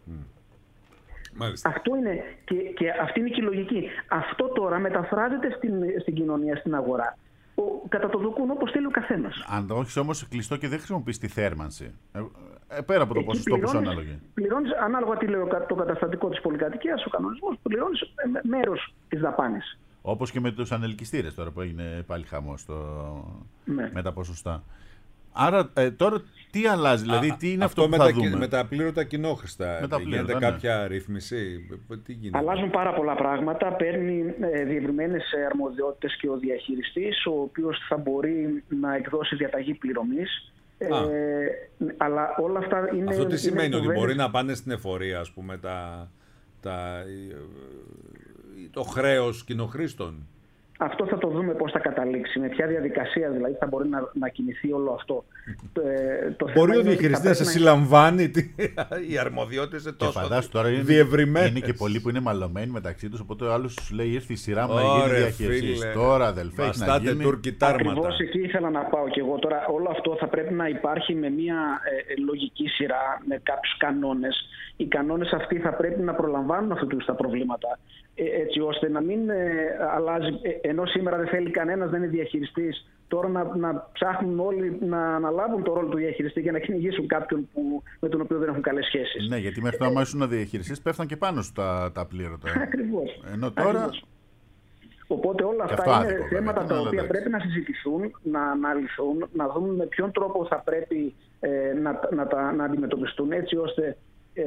Αυτό είναι και αυτή είναι και η λογική. Αυτό τώρα μεταφράζεται στην κοινωνία, στην αγορά. Κατά το δοκούν όπως θέλει ο καθένας. Αν το έχεις όμως κλειστό και δεν χρησιμοποιείς τη θέρμανση, πέρα από το ποσοστό που σου αναλογεί. Πληρώνεις, ανάλογα τι λέει το καταστατικό της πολυκατοικίας, ο κανονισμός, πληρώνεις μέρος της δαπάνης. Όπως και με τους ανελκυστήρες τώρα που έγινε πάλι χαμός με τα ποσοστά. Άρα τώρα τι αλλάζει, δηλαδή τι είναι αυτό που θα δούμε? Με τα πλήρωτα κοινόχρηστα γίνεται κάποια ρύθμιση? Τι γίνεται? Αλλάζουν πάρα πολλά πράγματα. Παίρνει διευρυμένες αρμοδιότητες και ο διαχειριστής, ο οποίος θα μπορεί να εκδώσει διαταγή πληρωμής. Αλλά όλα αυτά είναι... Αυτό τι σημαίνει? Ότι μπορεί να πάνε στην εφορία, ας πούμε, το χρέος κοινοχρήστων? Αυτό θα το δούμε πώς θα καταλήξει, με ποια διαδικασία δηλαδή θα μπορεί να κινηθεί όλο αυτό. Μπορεί ο διαχειριστής να σε συλλαμβάνει οι αρμοδιότητες είναι τόσο διευρυμένες. Είναι και πολλοί που είναι μαλωμένοι μεταξύ τους, οπότε ο άλλος σου λέει ήρθε η σειρά μου να γίνει διαχειριστής. Τώρα αδελφέ έχει να γίνει. Ακριβώς εκεί ήθελα να πάω και εγώ. Τώρα όλο αυτό θα πρέπει να υπάρχει με μια λογική σειρά, με κάποιους κανόνες. Οι κανόνες αυτοί θα πρέπει να προλαμβάνουν αυτού τα προβλήματα, έτσι ώστε να μην αλλάζει, ενώ σήμερα δεν θέλει κανένας να είναι διαχειριστής, τώρα να ψάχνουν όλοι να αναλάβουν το ρόλο του διαχειριστή και να κυνηγήσουν κάποιον με τον οποίο δεν έχουν καλές σχέσεις. Ναι, γιατί μέχρι τώρα ήσουν διαχειριστής πέφταν και πάνω σου τα πλήρωτα. Ακριβώς. Ενώ τώρα... Ακριβώς. Οπότε όλα αυτά είναι θέματα τα οποία πρέπει να συζητηθούν, να αναλυθούν, να δούμε με ποιον τρόπο θα πρέπει να αντιμετωπιστούν, έτσι ώστε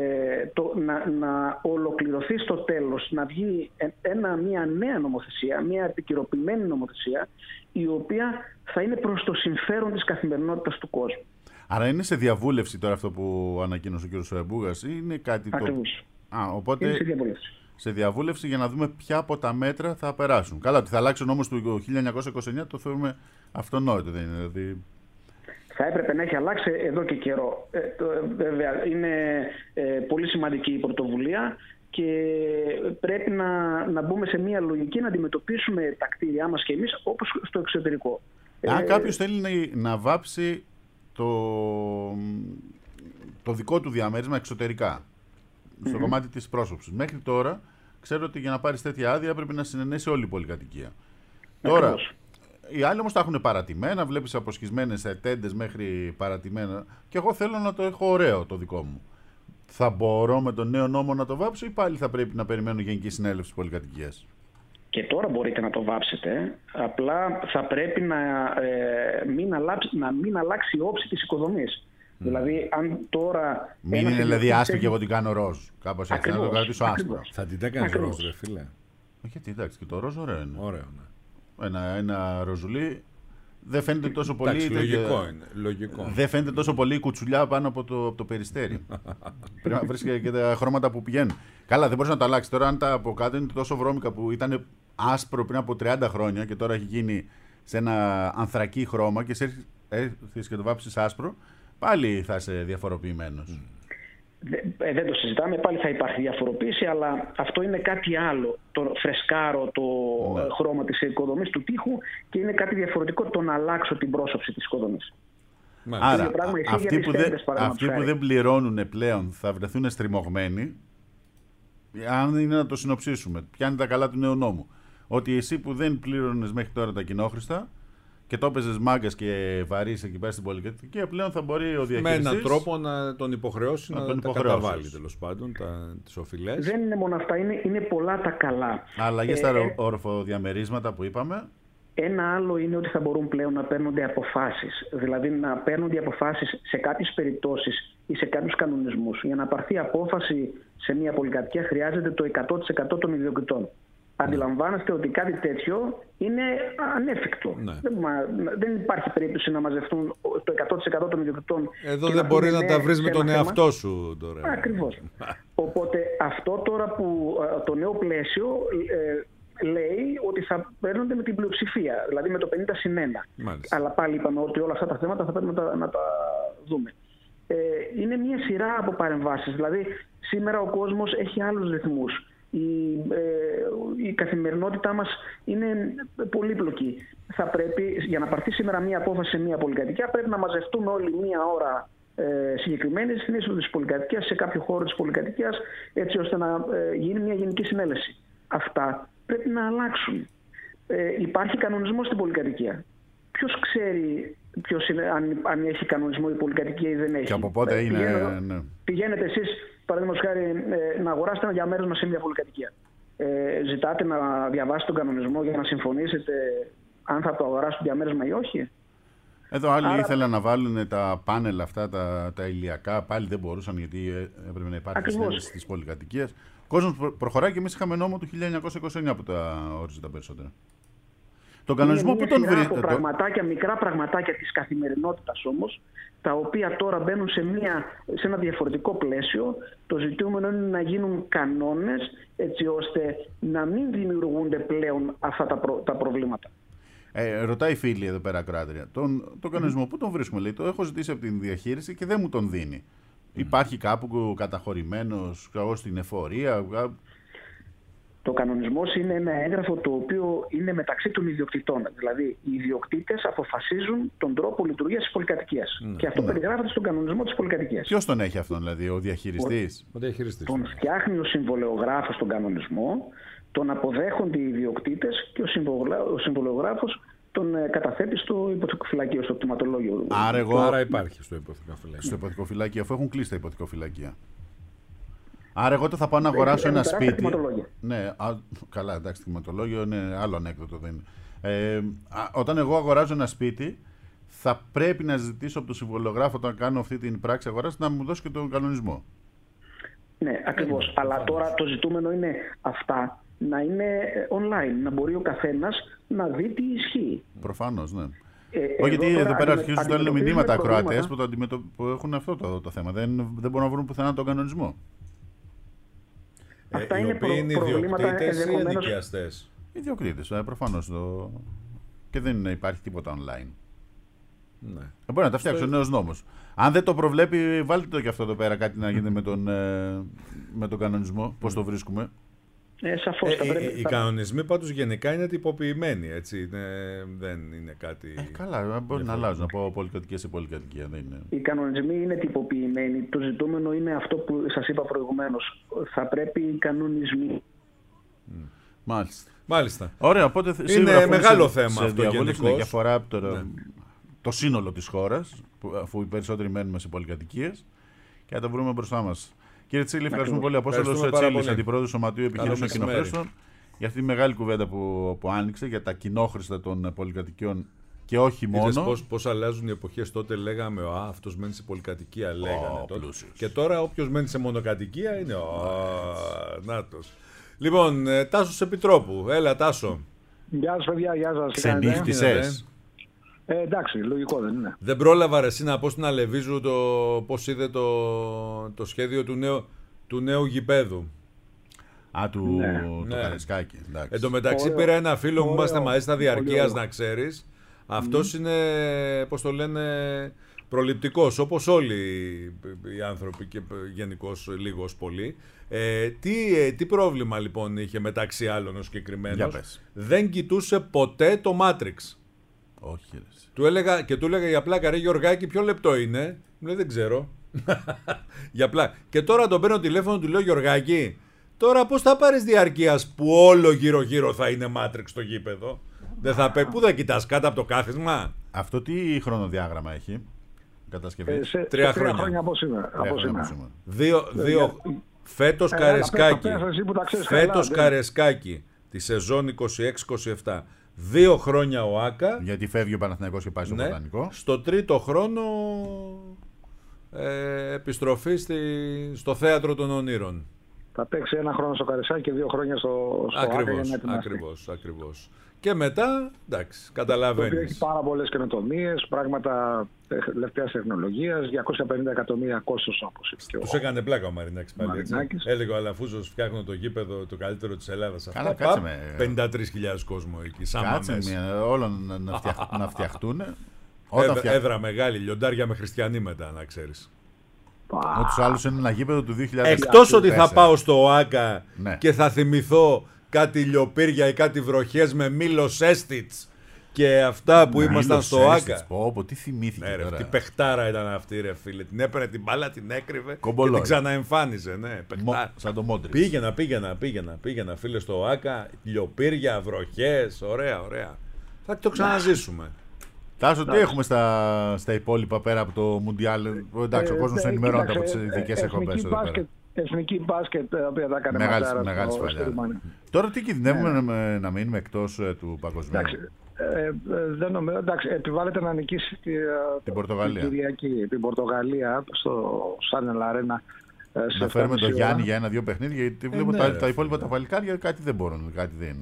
να ολοκληρωθεί στο τέλος, να βγει μια νέα νομοθεσία, μια επικαιροποιημένη νομοθεσία, η οποία θα είναι προς το συμφέρον της καθημερινότητας του κόσμου. Άρα είναι σε διαβούλευση τώρα αυτό που ανακοίνωσε ο κ. Μπούγας ή είναι κάτι Ακριβώς. Οπότε είναι σε διαβούλευση. Σε διαβούλευση για να δούμε ποια από τα μέτρα θα περάσουν. Καλά, ότι θα αλλάξει ο νόμος του 1929 το θεωρούμε αυτονόητο, δεν είναι? Δηλαδή... Θα έπρεπε να έχει αλλάξει εδώ και καιρό. Βέβαια, είναι πολύ σημαντική η πρωτοβουλία και πρέπει να μπούμε σε μια λογική να αντιμετωπίσουμε τα κτίρια μας και εμείς όπως στο εξωτερικό. Αν κάποιος θέλει να βάψει το δικό του διαμέρισμα εξωτερικά, στο κομμάτι της πρόσωψης, μέχρι τώρα ξέρω ότι για να πάρεις τέτοια άδεια πρέπει να συνενέσει όλη η πολυκατοικία. Τώρα, οι άλλοι όμως τα έχουν παρατημένα, βλέπεις αποσχισμένες τέντες μέχρι παρατημένα και εγώ θέλω να το έχω ωραίο το δικό μου. Θα μπορώ με τον νέο νόμο να το βάψω ή πάλι θα πρέπει να περιμένω Γενική Συνέλευση Πολυκατοικίας? Και τώρα μπορείτε να το βάψετε, απλά θα πρέπει να μην αλλάξει η όψη της οικοδομής. Δηλαδή, αν τώρα... Μην είναι δηλαδή άσπρη και εγώ την κάνω ροζ. Κάπως έτσι, να το κρατήσω άσπρο. Θα την έκανες ροζ, ρε φίλε? Γιατί, εντάξει, και το ροζ ωραίο είναι. Ωραίο, ναι. Ένα ροζουλί δεν φαίνεται τόσο πολύ. Εντάξει, λογικό είναι. Λογικό. Δεν φαίνεται τόσο πολύ η κουτσουλιά πάνω από το περιστέρι. Πρέπει να βρεις και τα χρώματα που πηγαίνουν. Καλά, δεν μπορείς να το αλλάξει. Τώρα, αν τα από κάτω είναι τόσο βρώμικα που ήταν άσπρο πριν από 30 χρόνια και τώρα έχει γίνει σε ένα ανθρακί χρώμα και έρθεις και το βάψεις άσπρο, πάλι θα είσαι διαφοροποιημένος. Δεν το συζητάμε, πάλι θα υπάρχει διαφοροποίηση, αλλά αυτό είναι κάτι άλλο. Το φρεσκάρω το χρώμα της οικοδομής του τοίχου και είναι κάτι διαφορετικό το να αλλάξω την πρόσωψη της οικοδομής. Άρα, αυτοί που δεν πληρώνουν πλέον θα βρεθούν στριμωγμένοι. Αν είναι να το συνοψίσουμε, πιάνει τα καλά του νέου νόμου. Ότι εσύ που δεν πλήρωνες μέχρι τώρα τα κοινόχρηστα και το έπαιζες μάγκας και βαρύς εκεί πέρα στην πολυκατοικία, πλέον θα μπορεί ο διαχειριστής με έναν τρόπο να τον υποχρεώσει να τα καταβάλει τέλος πάντων τις οφειλές. Δεν είναι μόνο αυτά, είναι πολλά τα καλά. Αλλαγές στα οροφοδιαμερίσματα που είπαμε. Ένα άλλο είναι ότι θα μπορούν πλέον να παίρνονται αποφάσεις. Δηλαδή να παίρνονται αποφάσεις σε κάποιες περιπτώσεις ή σε κάποιους κανονισμούς. Για να πάρθει απόφαση σε μια πολυκατοικία χρειάζεται το 100% των ιδιοκτητών. Αντιλαμβάνεστε ότι κάτι τέτοιο είναι ανέφικτο. Ναι. Δεν υπάρχει περίπτωση να μαζευτούν το 100% των ιδιοκτητών. Εδώ δεν μπορεί να τα βρεις με τον εαυτό σου τώρα. Ακριβώς. Οπότε αυτό τώρα που το νέο πλαίσιο λέει ότι θα παίρνονται με την πλειοψηφία, δηλαδή με το 50-1. Μάλιστα. Αλλά πάλι είπαμε ότι όλα αυτά τα θέματα θα πρέπει να τα δούμε. Είναι μια σειρά από παρεμβάσεις. Δηλαδή σήμερα ο κόσμος έχει άλλους ρυθμούς. Η καθημερινότητά μας είναι πολύπλοκη. Θα πρέπει, για να πάρθει σήμερα μια απόφαση σε μια πολυκατοικία, πρέπει να μαζευτούμε όλοι μια ώρα συγκεκριμένη στην είσοδο της πολυκατοικίας, σε κάποιο χώρο της πολυκατοικίας, έτσι ώστε να γίνει μια γενική συνέλευση. Αυτά πρέπει να αλλάξουν. Υπάρχει κανονισμός στην πολυκατοικία. Ποιος ξέρει αν έχει κανονισμό η πολυκατοικία ή δεν έχει? Και από πότε είναι. Πηγαίνετε εσείς, παραδείγματος χάρη, να αγοράσετε ένα διαμέρισμα σε μια πολυκατοικία. Ζητάτε να διαβάσετε τον κανονισμό για να συμφωνήσετε αν θα το αγοράσετε το διαμέρισμα ή όχι. Εδώ άλλοι ήθελαν να βάλουν τα πάνελ αυτά, τα ηλιακά, πάλι δεν μπορούσαν γιατί έπρεπε να υπάρχει συνέντευξη της πολυκατοικίας. Ο κόσμος προχωράει και εμείς είχαμε νόμο του 1929 που τα όριζε τα περισσότερα. Τον κανονισμό που τον βρήκε. Μικρά πραγματάκια της καθημερινότητας όμως, τα οποία τώρα μπαίνουν σε ένα διαφορετικό πλαίσιο. Το ζητούμενο είναι να γίνουν κανόνες έτσι ώστε να μην δημιουργούνται πλέον αυτά τα προβλήματα. Ρωτάει η φίλη εδώ πέρα, ακροάτρια. Τον κανονισμό που τον βρίσκουμε, λέει, το έχω ζητήσει από την διαχείριση και δεν μου τον δίνει. Υπάρχει κάπου καταχωρημένος στην εφορία? Το κανονισμός είναι ένα έγγραφο το οποίο είναι μεταξύ των ιδιοκτητών. Δηλαδή, οι ιδιοκτήτες αποφασίζουν τον τρόπο λειτουργίας της πολυκατοικίας. Και αυτό περιγράφεται στον κανονισμό της πολυκατοικίας. Ποιος τον έχει αυτόν, δηλαδή, ο διαχειριστής? Τον φτιάχνει ο συμβολεογράφος τον κανονισμό, τον αποδέχονται οι ιδιοκτήτες και ο συμβολεογράφος τον καταθέτει στο υποθηκοφυλακείο, στο κτηματολόγιο. Άρα υπάρχει στο υποθηκοφυλακείο. Στο υποθηκοφυλακείο, αφού έχουν κλείσει τα υποθηκοφυλακεία. Άρα εγώ θα πάω να αγοράσω ένα σπίτι. Ναι, καλά, εντάξει, κτηματολόγιο είναι άλλο ανέκδοτο, δεν είναι. Όταν εγώ αγοράζω ένα σπίτι, θα πρέπει να ζητήσω από τον συμβολογράφο όταν κάνω αυτή την πράξη αγοράς να μου δώσει και τον κανονισμό. Ναι, ακριβώς. Αλλά τώρα το ζητούμενο είναι αυτά να είναι online, να μπορεί ο καθένας να δει τι ισχύει. Προφανώς, ναι. Όχι, γιατί εδώ πέρα αρχίζουν να στέλνουν μηνύματα ακροατές που έχουν αυτό το θέμα. Δεν μπορούν να βρουν πουθενά τον κανονισμό. Αυτά οι είναι οποίοι είναι ιδιοκτήτες ή ενοικιαστές? Ιδιοκτήτες, προφανώς. Και δεν υπάρχει τίποτα online. Ναι. Μπορεί να τα φτιάξει ο νέος νόμος. Αν δεν το προβλέπει, βάλτε το και αυτό εδώ πέρα κάτι να γίνεται με τον κανονισμό. Πώς το βρίσκουμε? Σαφώς, οι κανονισμοί πάντως γενικά είναι τυποποιημένοι, έτσι. Δεν είναι κάτι. Καλά, μπορεί να αλλάζουν από πολυκατοικία σε πολυκατοικία. Οι κανονισμοί είναι τυποποιημένοι. Το ζητούμενο είναι αυτό που σας είπα προηγουμένως. Θα πρέπει οι κανονισμοί. Μάλιστα. Ωραία, οπότε είναι μεγάλο θέμα αυτό γενικώς. Και αφορά το σύνολο της χώρας, αφού οι περισσότεροι μένουμε σε πολυκατοικίες, και θα το βρούμε μπροστά μας. Κύριε Τσίλη, ευχαριστούμε πολύ. Απόστολος Τσίλης, Αντιπρόεδρος Σωματείου Επιχειρήσεων Κοινοφρέστων, για αυτή τη μεγάλη κουβέντα που άνοιξε για τα κοινόχρηστα των πολυκατοικιών και όχι μόνο. Πώς αλλάζουν οι εποχές. Τότε λέγαμε αυτός μένει σε πολυκατοικία, λέγανε τότε. Και τώρα όποιος μένει σε μονοκατοικία είναι νάτος. Λοιπόν, Τάσος Επιτρόπου. Έλα, Τάσο. Γεια σας, παιδιά, γεια σας. Ξενύχτησες? Εντάξει, λογικό δεν είναι. Δεν πρόλαβα εσύ να πω στην Αλεβίζου πώς είδε το σχέδιο του νέου γηπέδου. Του Καρεσκάκη. Εν τω μεταξύ πήρα ένα φίλο μου, είμαστε μαζί στα διαρκείας, να ξέρεις. Αυτός είναι, πώς το λένε, προληπτικός, όπως όλοι οι άνθρωποι και γενικώς λίγος πολύ. Τι πρόβλημα λοιπόν είχε μεταξύ άλλων ο συγκεκριμένος? Δεν κοιτούσε ποτέ το Matrix. Όχι. Του έλεγα για πλάκα, ρε Γιωργάκη, ποιο λεπτό είναι? Μου λέει, δεν ξέρω. Για πλάκα. Και τώρα τον παίρνω τηλέφωνο, του λέω, Γιωργάκη, τώρα πώς θα πάρεις διαρκείας που όλο γύρω-γύρω θα είναι Matrix στο γήπεδο? Δεν θα πού θα κοιτάς κάτω από το κάθισμα? Αυτό τι χρονοδιάγραμμα έχει? Κατασκευή. 3 χρόνια. Από σήμερα. Δύο. Φέτος Καρεσκάκη. Φέτος Καρεσκάκη. Τη σεζόν 26-27. 2 χρόνια ο Άκα. Γιατί φεύγει ο Παναθηναϊκός και πάει στο Βοτανικό. Στο 3ο χρόνο επιστροφή στο θέατρο των ονείρων. Θα παίξει 1 χρόνο στο Καρεσκάκη και 2 χρόνια στο Ακριβώς. Και μετά, εντάξει, καταλαβαίνεις. Έχει πάρα πολλές καινοτομίες, πράγματα τελευταίας τεχνολογίας, 250 εκατομμύρια κόστος, όπως είπε και Τους έκανε πλάκα ο Μαρινάκης πάλι, έτσι. Έλεγε ο Αλαφούζος, φτιάχνω το γήπεδο το καλύτερο της Ελλάδας. Αυτά, 53.000 κόσμο εκεί, σαν μαμές. Όλα να φτιαχτούν. Έδρα μεγάλη, λιοντάρια με χριστιανοί μετά, να ξέρεις. Με τους άλλους είναι ένα γήπεδο του 2000. Εκτός ότι θα πάω στο ΟΑΚΑ και θα θυμηθώ κάτι λιοπύρια ή κάτι βροχές με Μίλος Έστιτς και αυτά που ήμασταν στο ΟΑΚΑ. Πω, τι θυμήθηκε τώρα. Τι παιχτάρα ήταν αυτή, ρε φίλε. Την έπαιρνε την μπάλα, την έκρυβε και την ξαναεμφάνιζε. Ναι, σαν το Μόντριτς. Πήγαινα φίλε στο ΟΑΚΑ, λιοπύρια, βροχές, ωραία. Θα το ξαναζήσουμε. Τάσο, τι έχουμε στα υπόλοιπα πέρα από το Μουντιάλ? Εντάξει, ο κόσμος ενημερώνεται από τις ειδικές εκπομπές εδώ πέρα. Εθνική μπάσκετ, η οποία θα έκανε μεγάλη σφαλιά. Τώρα τι κινδυνεύουμε να μείνουμε εκτός του παγκοσμίου? Δεν νομίζω. Εντάξει, επιβάλλεται να νικήσει την Πορτογαλία στο Σάνελ Αρένα. Να φέρουμε τον Γιάννη για 1-2 παιχνίδια, γιατί βλέπω τα υπόλοιπα τα βαλικάρια κάτι δεν μπορούν.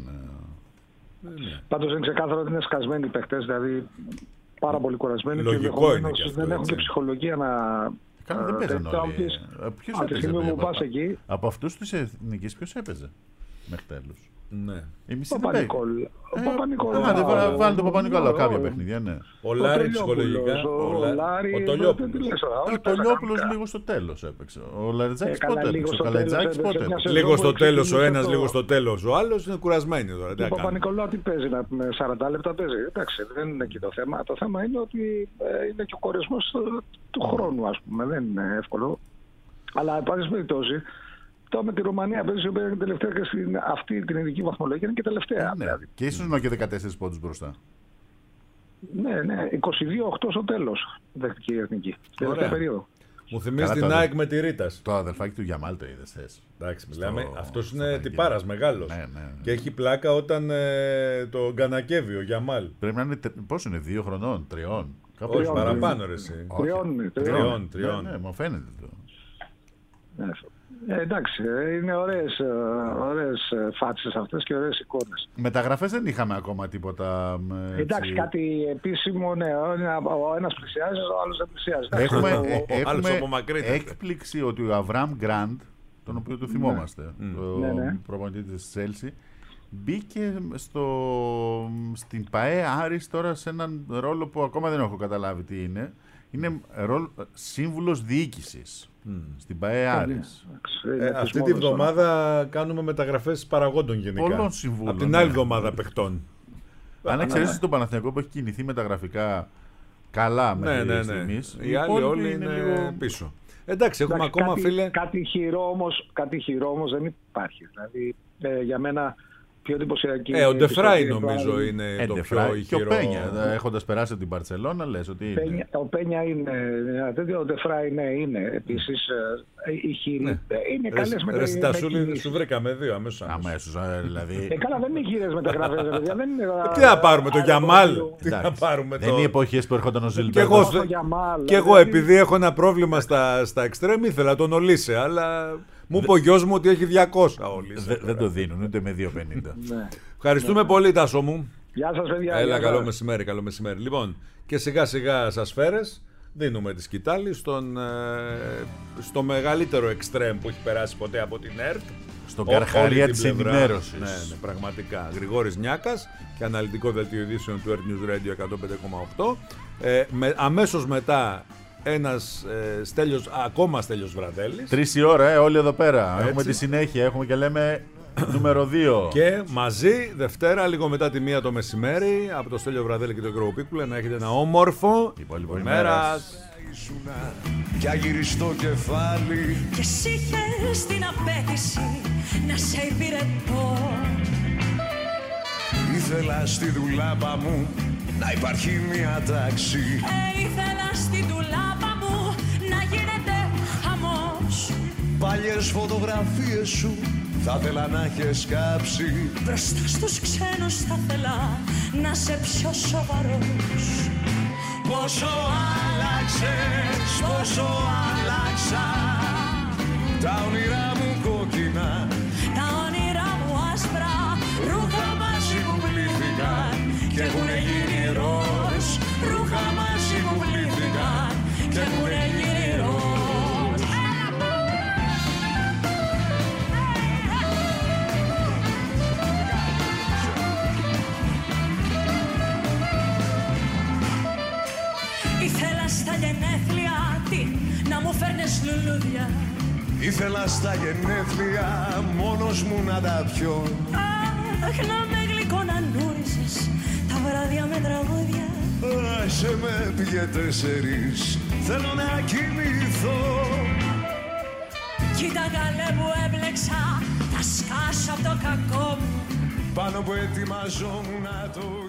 Πάντως είναι ξεκάθαρο ότι είναι σκασμένοι οι παίχτες, δηλαδή πάρα πολύ κουρασμένοι. Λογικό είναι και αυτό, δεν έχουν και ψυχολογία να... δεν παίζαν όλοι. Ποιος έπαιζε από αυτούς τους εθνικούς, ποιος έπαιζε μέχρι τέλους? Ναι. Ο Παπα-Νικόλαου. Βάλει τον Παπα-Νικόλαου κάποια παιχνίδια, ναι. Ο Λάρη ψυχολογικά. Ο Τολιόπουλος λίγο στο τέλος έπαιξε. Ο Λαριτζάκης πότε έπαιξε? Ο Καλατζάκης πότε έπαιξε? Λίγο στο τέλος ο ένας, λίγο στο τέλος ο άλλος. Είναι κουρασμένοι τώρα. Ο Παπα-Νικόλαου τι παίζει? Με 40 λεπτά παίζει? Εντάξει, δεν είναι εκεί το θέμα. Το θέμα είναι ότι είναι και ο κορεσμός του χρόνου, ας πούμε. Δεν είναι εύκολο. Αλλά εν πάση περιπτώσει. Τώρα με τη Ρουμανία παίζει, η οποία είναι τελευταία και αυτή την ειδική βαθμολογία είναι και τελευταία. Ναι. Και ίσως είναι και 14 πόντους μπροστά. Ναι, 22-8 στο τέλος. Δέχτηκε η εθνική. Στην τελευταία περίοδο. Μου θυμίζει την ΑΕΚ με τη Ρίτας. Το αδελφάκι του Γιαμάλ το είδες θες? Εντάξει, μιλάμε. Αυτός είναι τυπάρας μεγάλος. Και έχει πλάκα όταν το γκανακεύει ο Γιαμάλ. Πρέπει να είναι. Πόσο είναι, 2 χρονών, 3? Όχι, παραπάνω ρε εσύ. 3. Ναι, μου φαίνεται το. Εντάξει, είναι ωραίες φάτσες αυτές και ωραίες εικόνες. Μεταγραφές δεν είχαμε ακόμα τίποτα. Εντάξει, κάτι επίσημο, ναι. Ο ένας πλησιάζει, ο άλλος δεν πλησιάζει. Έχουμε έκπληξη ότι ο Αβραμ Γκραντ, τον οποίο το θυμόμαστε, ο προπονητής της Chelsea, μπήκε στην ΠΑΕ Άρης τώρα σε έναν ρόλο που ακόμα δεν έχω καταλάβει τι είναι. Είναι σύμβουλος διοίκησης στην ΠΑΕ Άρης. Αυτή τη βδομάδα κάνουμε μεταγραφές παραγόντων γενικά. Πολλών συμβούλων. Από την άλλη εβδομάδα παιχτών. Αν εξαιρέσεις τον Παναθηναϊκό που έχει κινηθεί μεταγραφικά καλά μέχρι στιγμής, οι άλλοι όλοι είναι λίγο πίσω. Εντάξει, έχουμε ακόμα φίλε. Κάτι χειρό όμως δεν υπάρχει. Δηλαδή για μένα πιο εντυπωσιακή. Ο Ντεφράι νομίζω είναι το πιο ηχηρό. Και ο Πένια, έχοντας περάσει από την Μπαρτσελώνα, λες ότι είναι. Ο Πένια είναι τέτοιο, ο Ντεφράι είναι επίσης ηχηρή. Είναι καλές μεταγραφές. Σου βρήκαμε 2 αμέσως. Δηλαδή. Καλά, δεν είναι ηχηρές μεταγραφές. Τι να πάρουμε, το Γιαμάλ. Δεν είναι οι εποχές που έρχονταν ο Ζιλμπέρ. Και εγώ επειδή έχω ένα πρόβλημα στα εξτρέμ ήθελα τον Ολίσε, αλλά μου είπε ο γιος μου ότι έχει 200 όλοι. Δεν το δίνουν ούτε με 2,50. Ευχαριστούμε πολύ, Τάσο μου. Γεια σας, παιδιά. Έλα, καλό μεσημέρι. Λοιπόν, και σιγά σιγά σας φέρες. Δίνουμε τη σκητάλη στο μεγαλύτερο εξτρέμ που έχει περάσει ποτέ από την ΕΡΤ. Στον καρχαρία της ενημέρωσης. Ναι, πραγματικά. Γρηγόρης Νιάκας και αναλυτικό δελτίο ειδήσεων του Earth News Radio 105,8. Αμέσως μετά ένας ακόμα Στέλιος Βραδέλης. 3 η ώρα, όλοι εδώ πέρα. Έτσι. Έχουμε τη συνέχεια, έχουμε και λέμε Νούμερο 2. Και μαζί Δευτέρα, λίγο μετά τη 1 το μεσημέρι, από το Στέλιο Βραδέλη και τον Γιώργο Πίκουλα, να έχετε ένα όμορφο ημέρα. Κι αγυριστό κεφάλι. Και εσύ είχες την απέτηση να σε υπηρετώ. Ήθελα στη δουλάπα μου να υπάρχει μια τάξη. Ήθελα στη δουλάπα μου να γίνεται χαμός. Παλιές φωτογραφίες σου θα θέλα να έχεις κάψει. Μπροστά στους ξένους θα θέλα να σε πιο σοβαρός. Πόσο άλλαξες, πόσο άλλαξα. Τα όνειρά μου κόκκινα, τα όνειρά μου άσπρα. Ρούχα μαζί μου πλήθηκαν και έχουνε γίνει ροζ. Ρούχα μαζί μου πλήθηκαν και έχουνε γίνει ροζ. Ήθελα στα γενέθλια να μου φέρνες λουλούδια. Ήθελα στα γενέθλια μόνος μου να τα πιω. Αχ, να με γλυκό να νούριζες τα βράδια με τραγούδια. Άσε με πήγε 4, θέλω να κοιμηθώ. Κοίτα καλέ που έμπλεξα, θα σκάσω από το κακό μου. Πάνω που ετοιμαζόμουν να το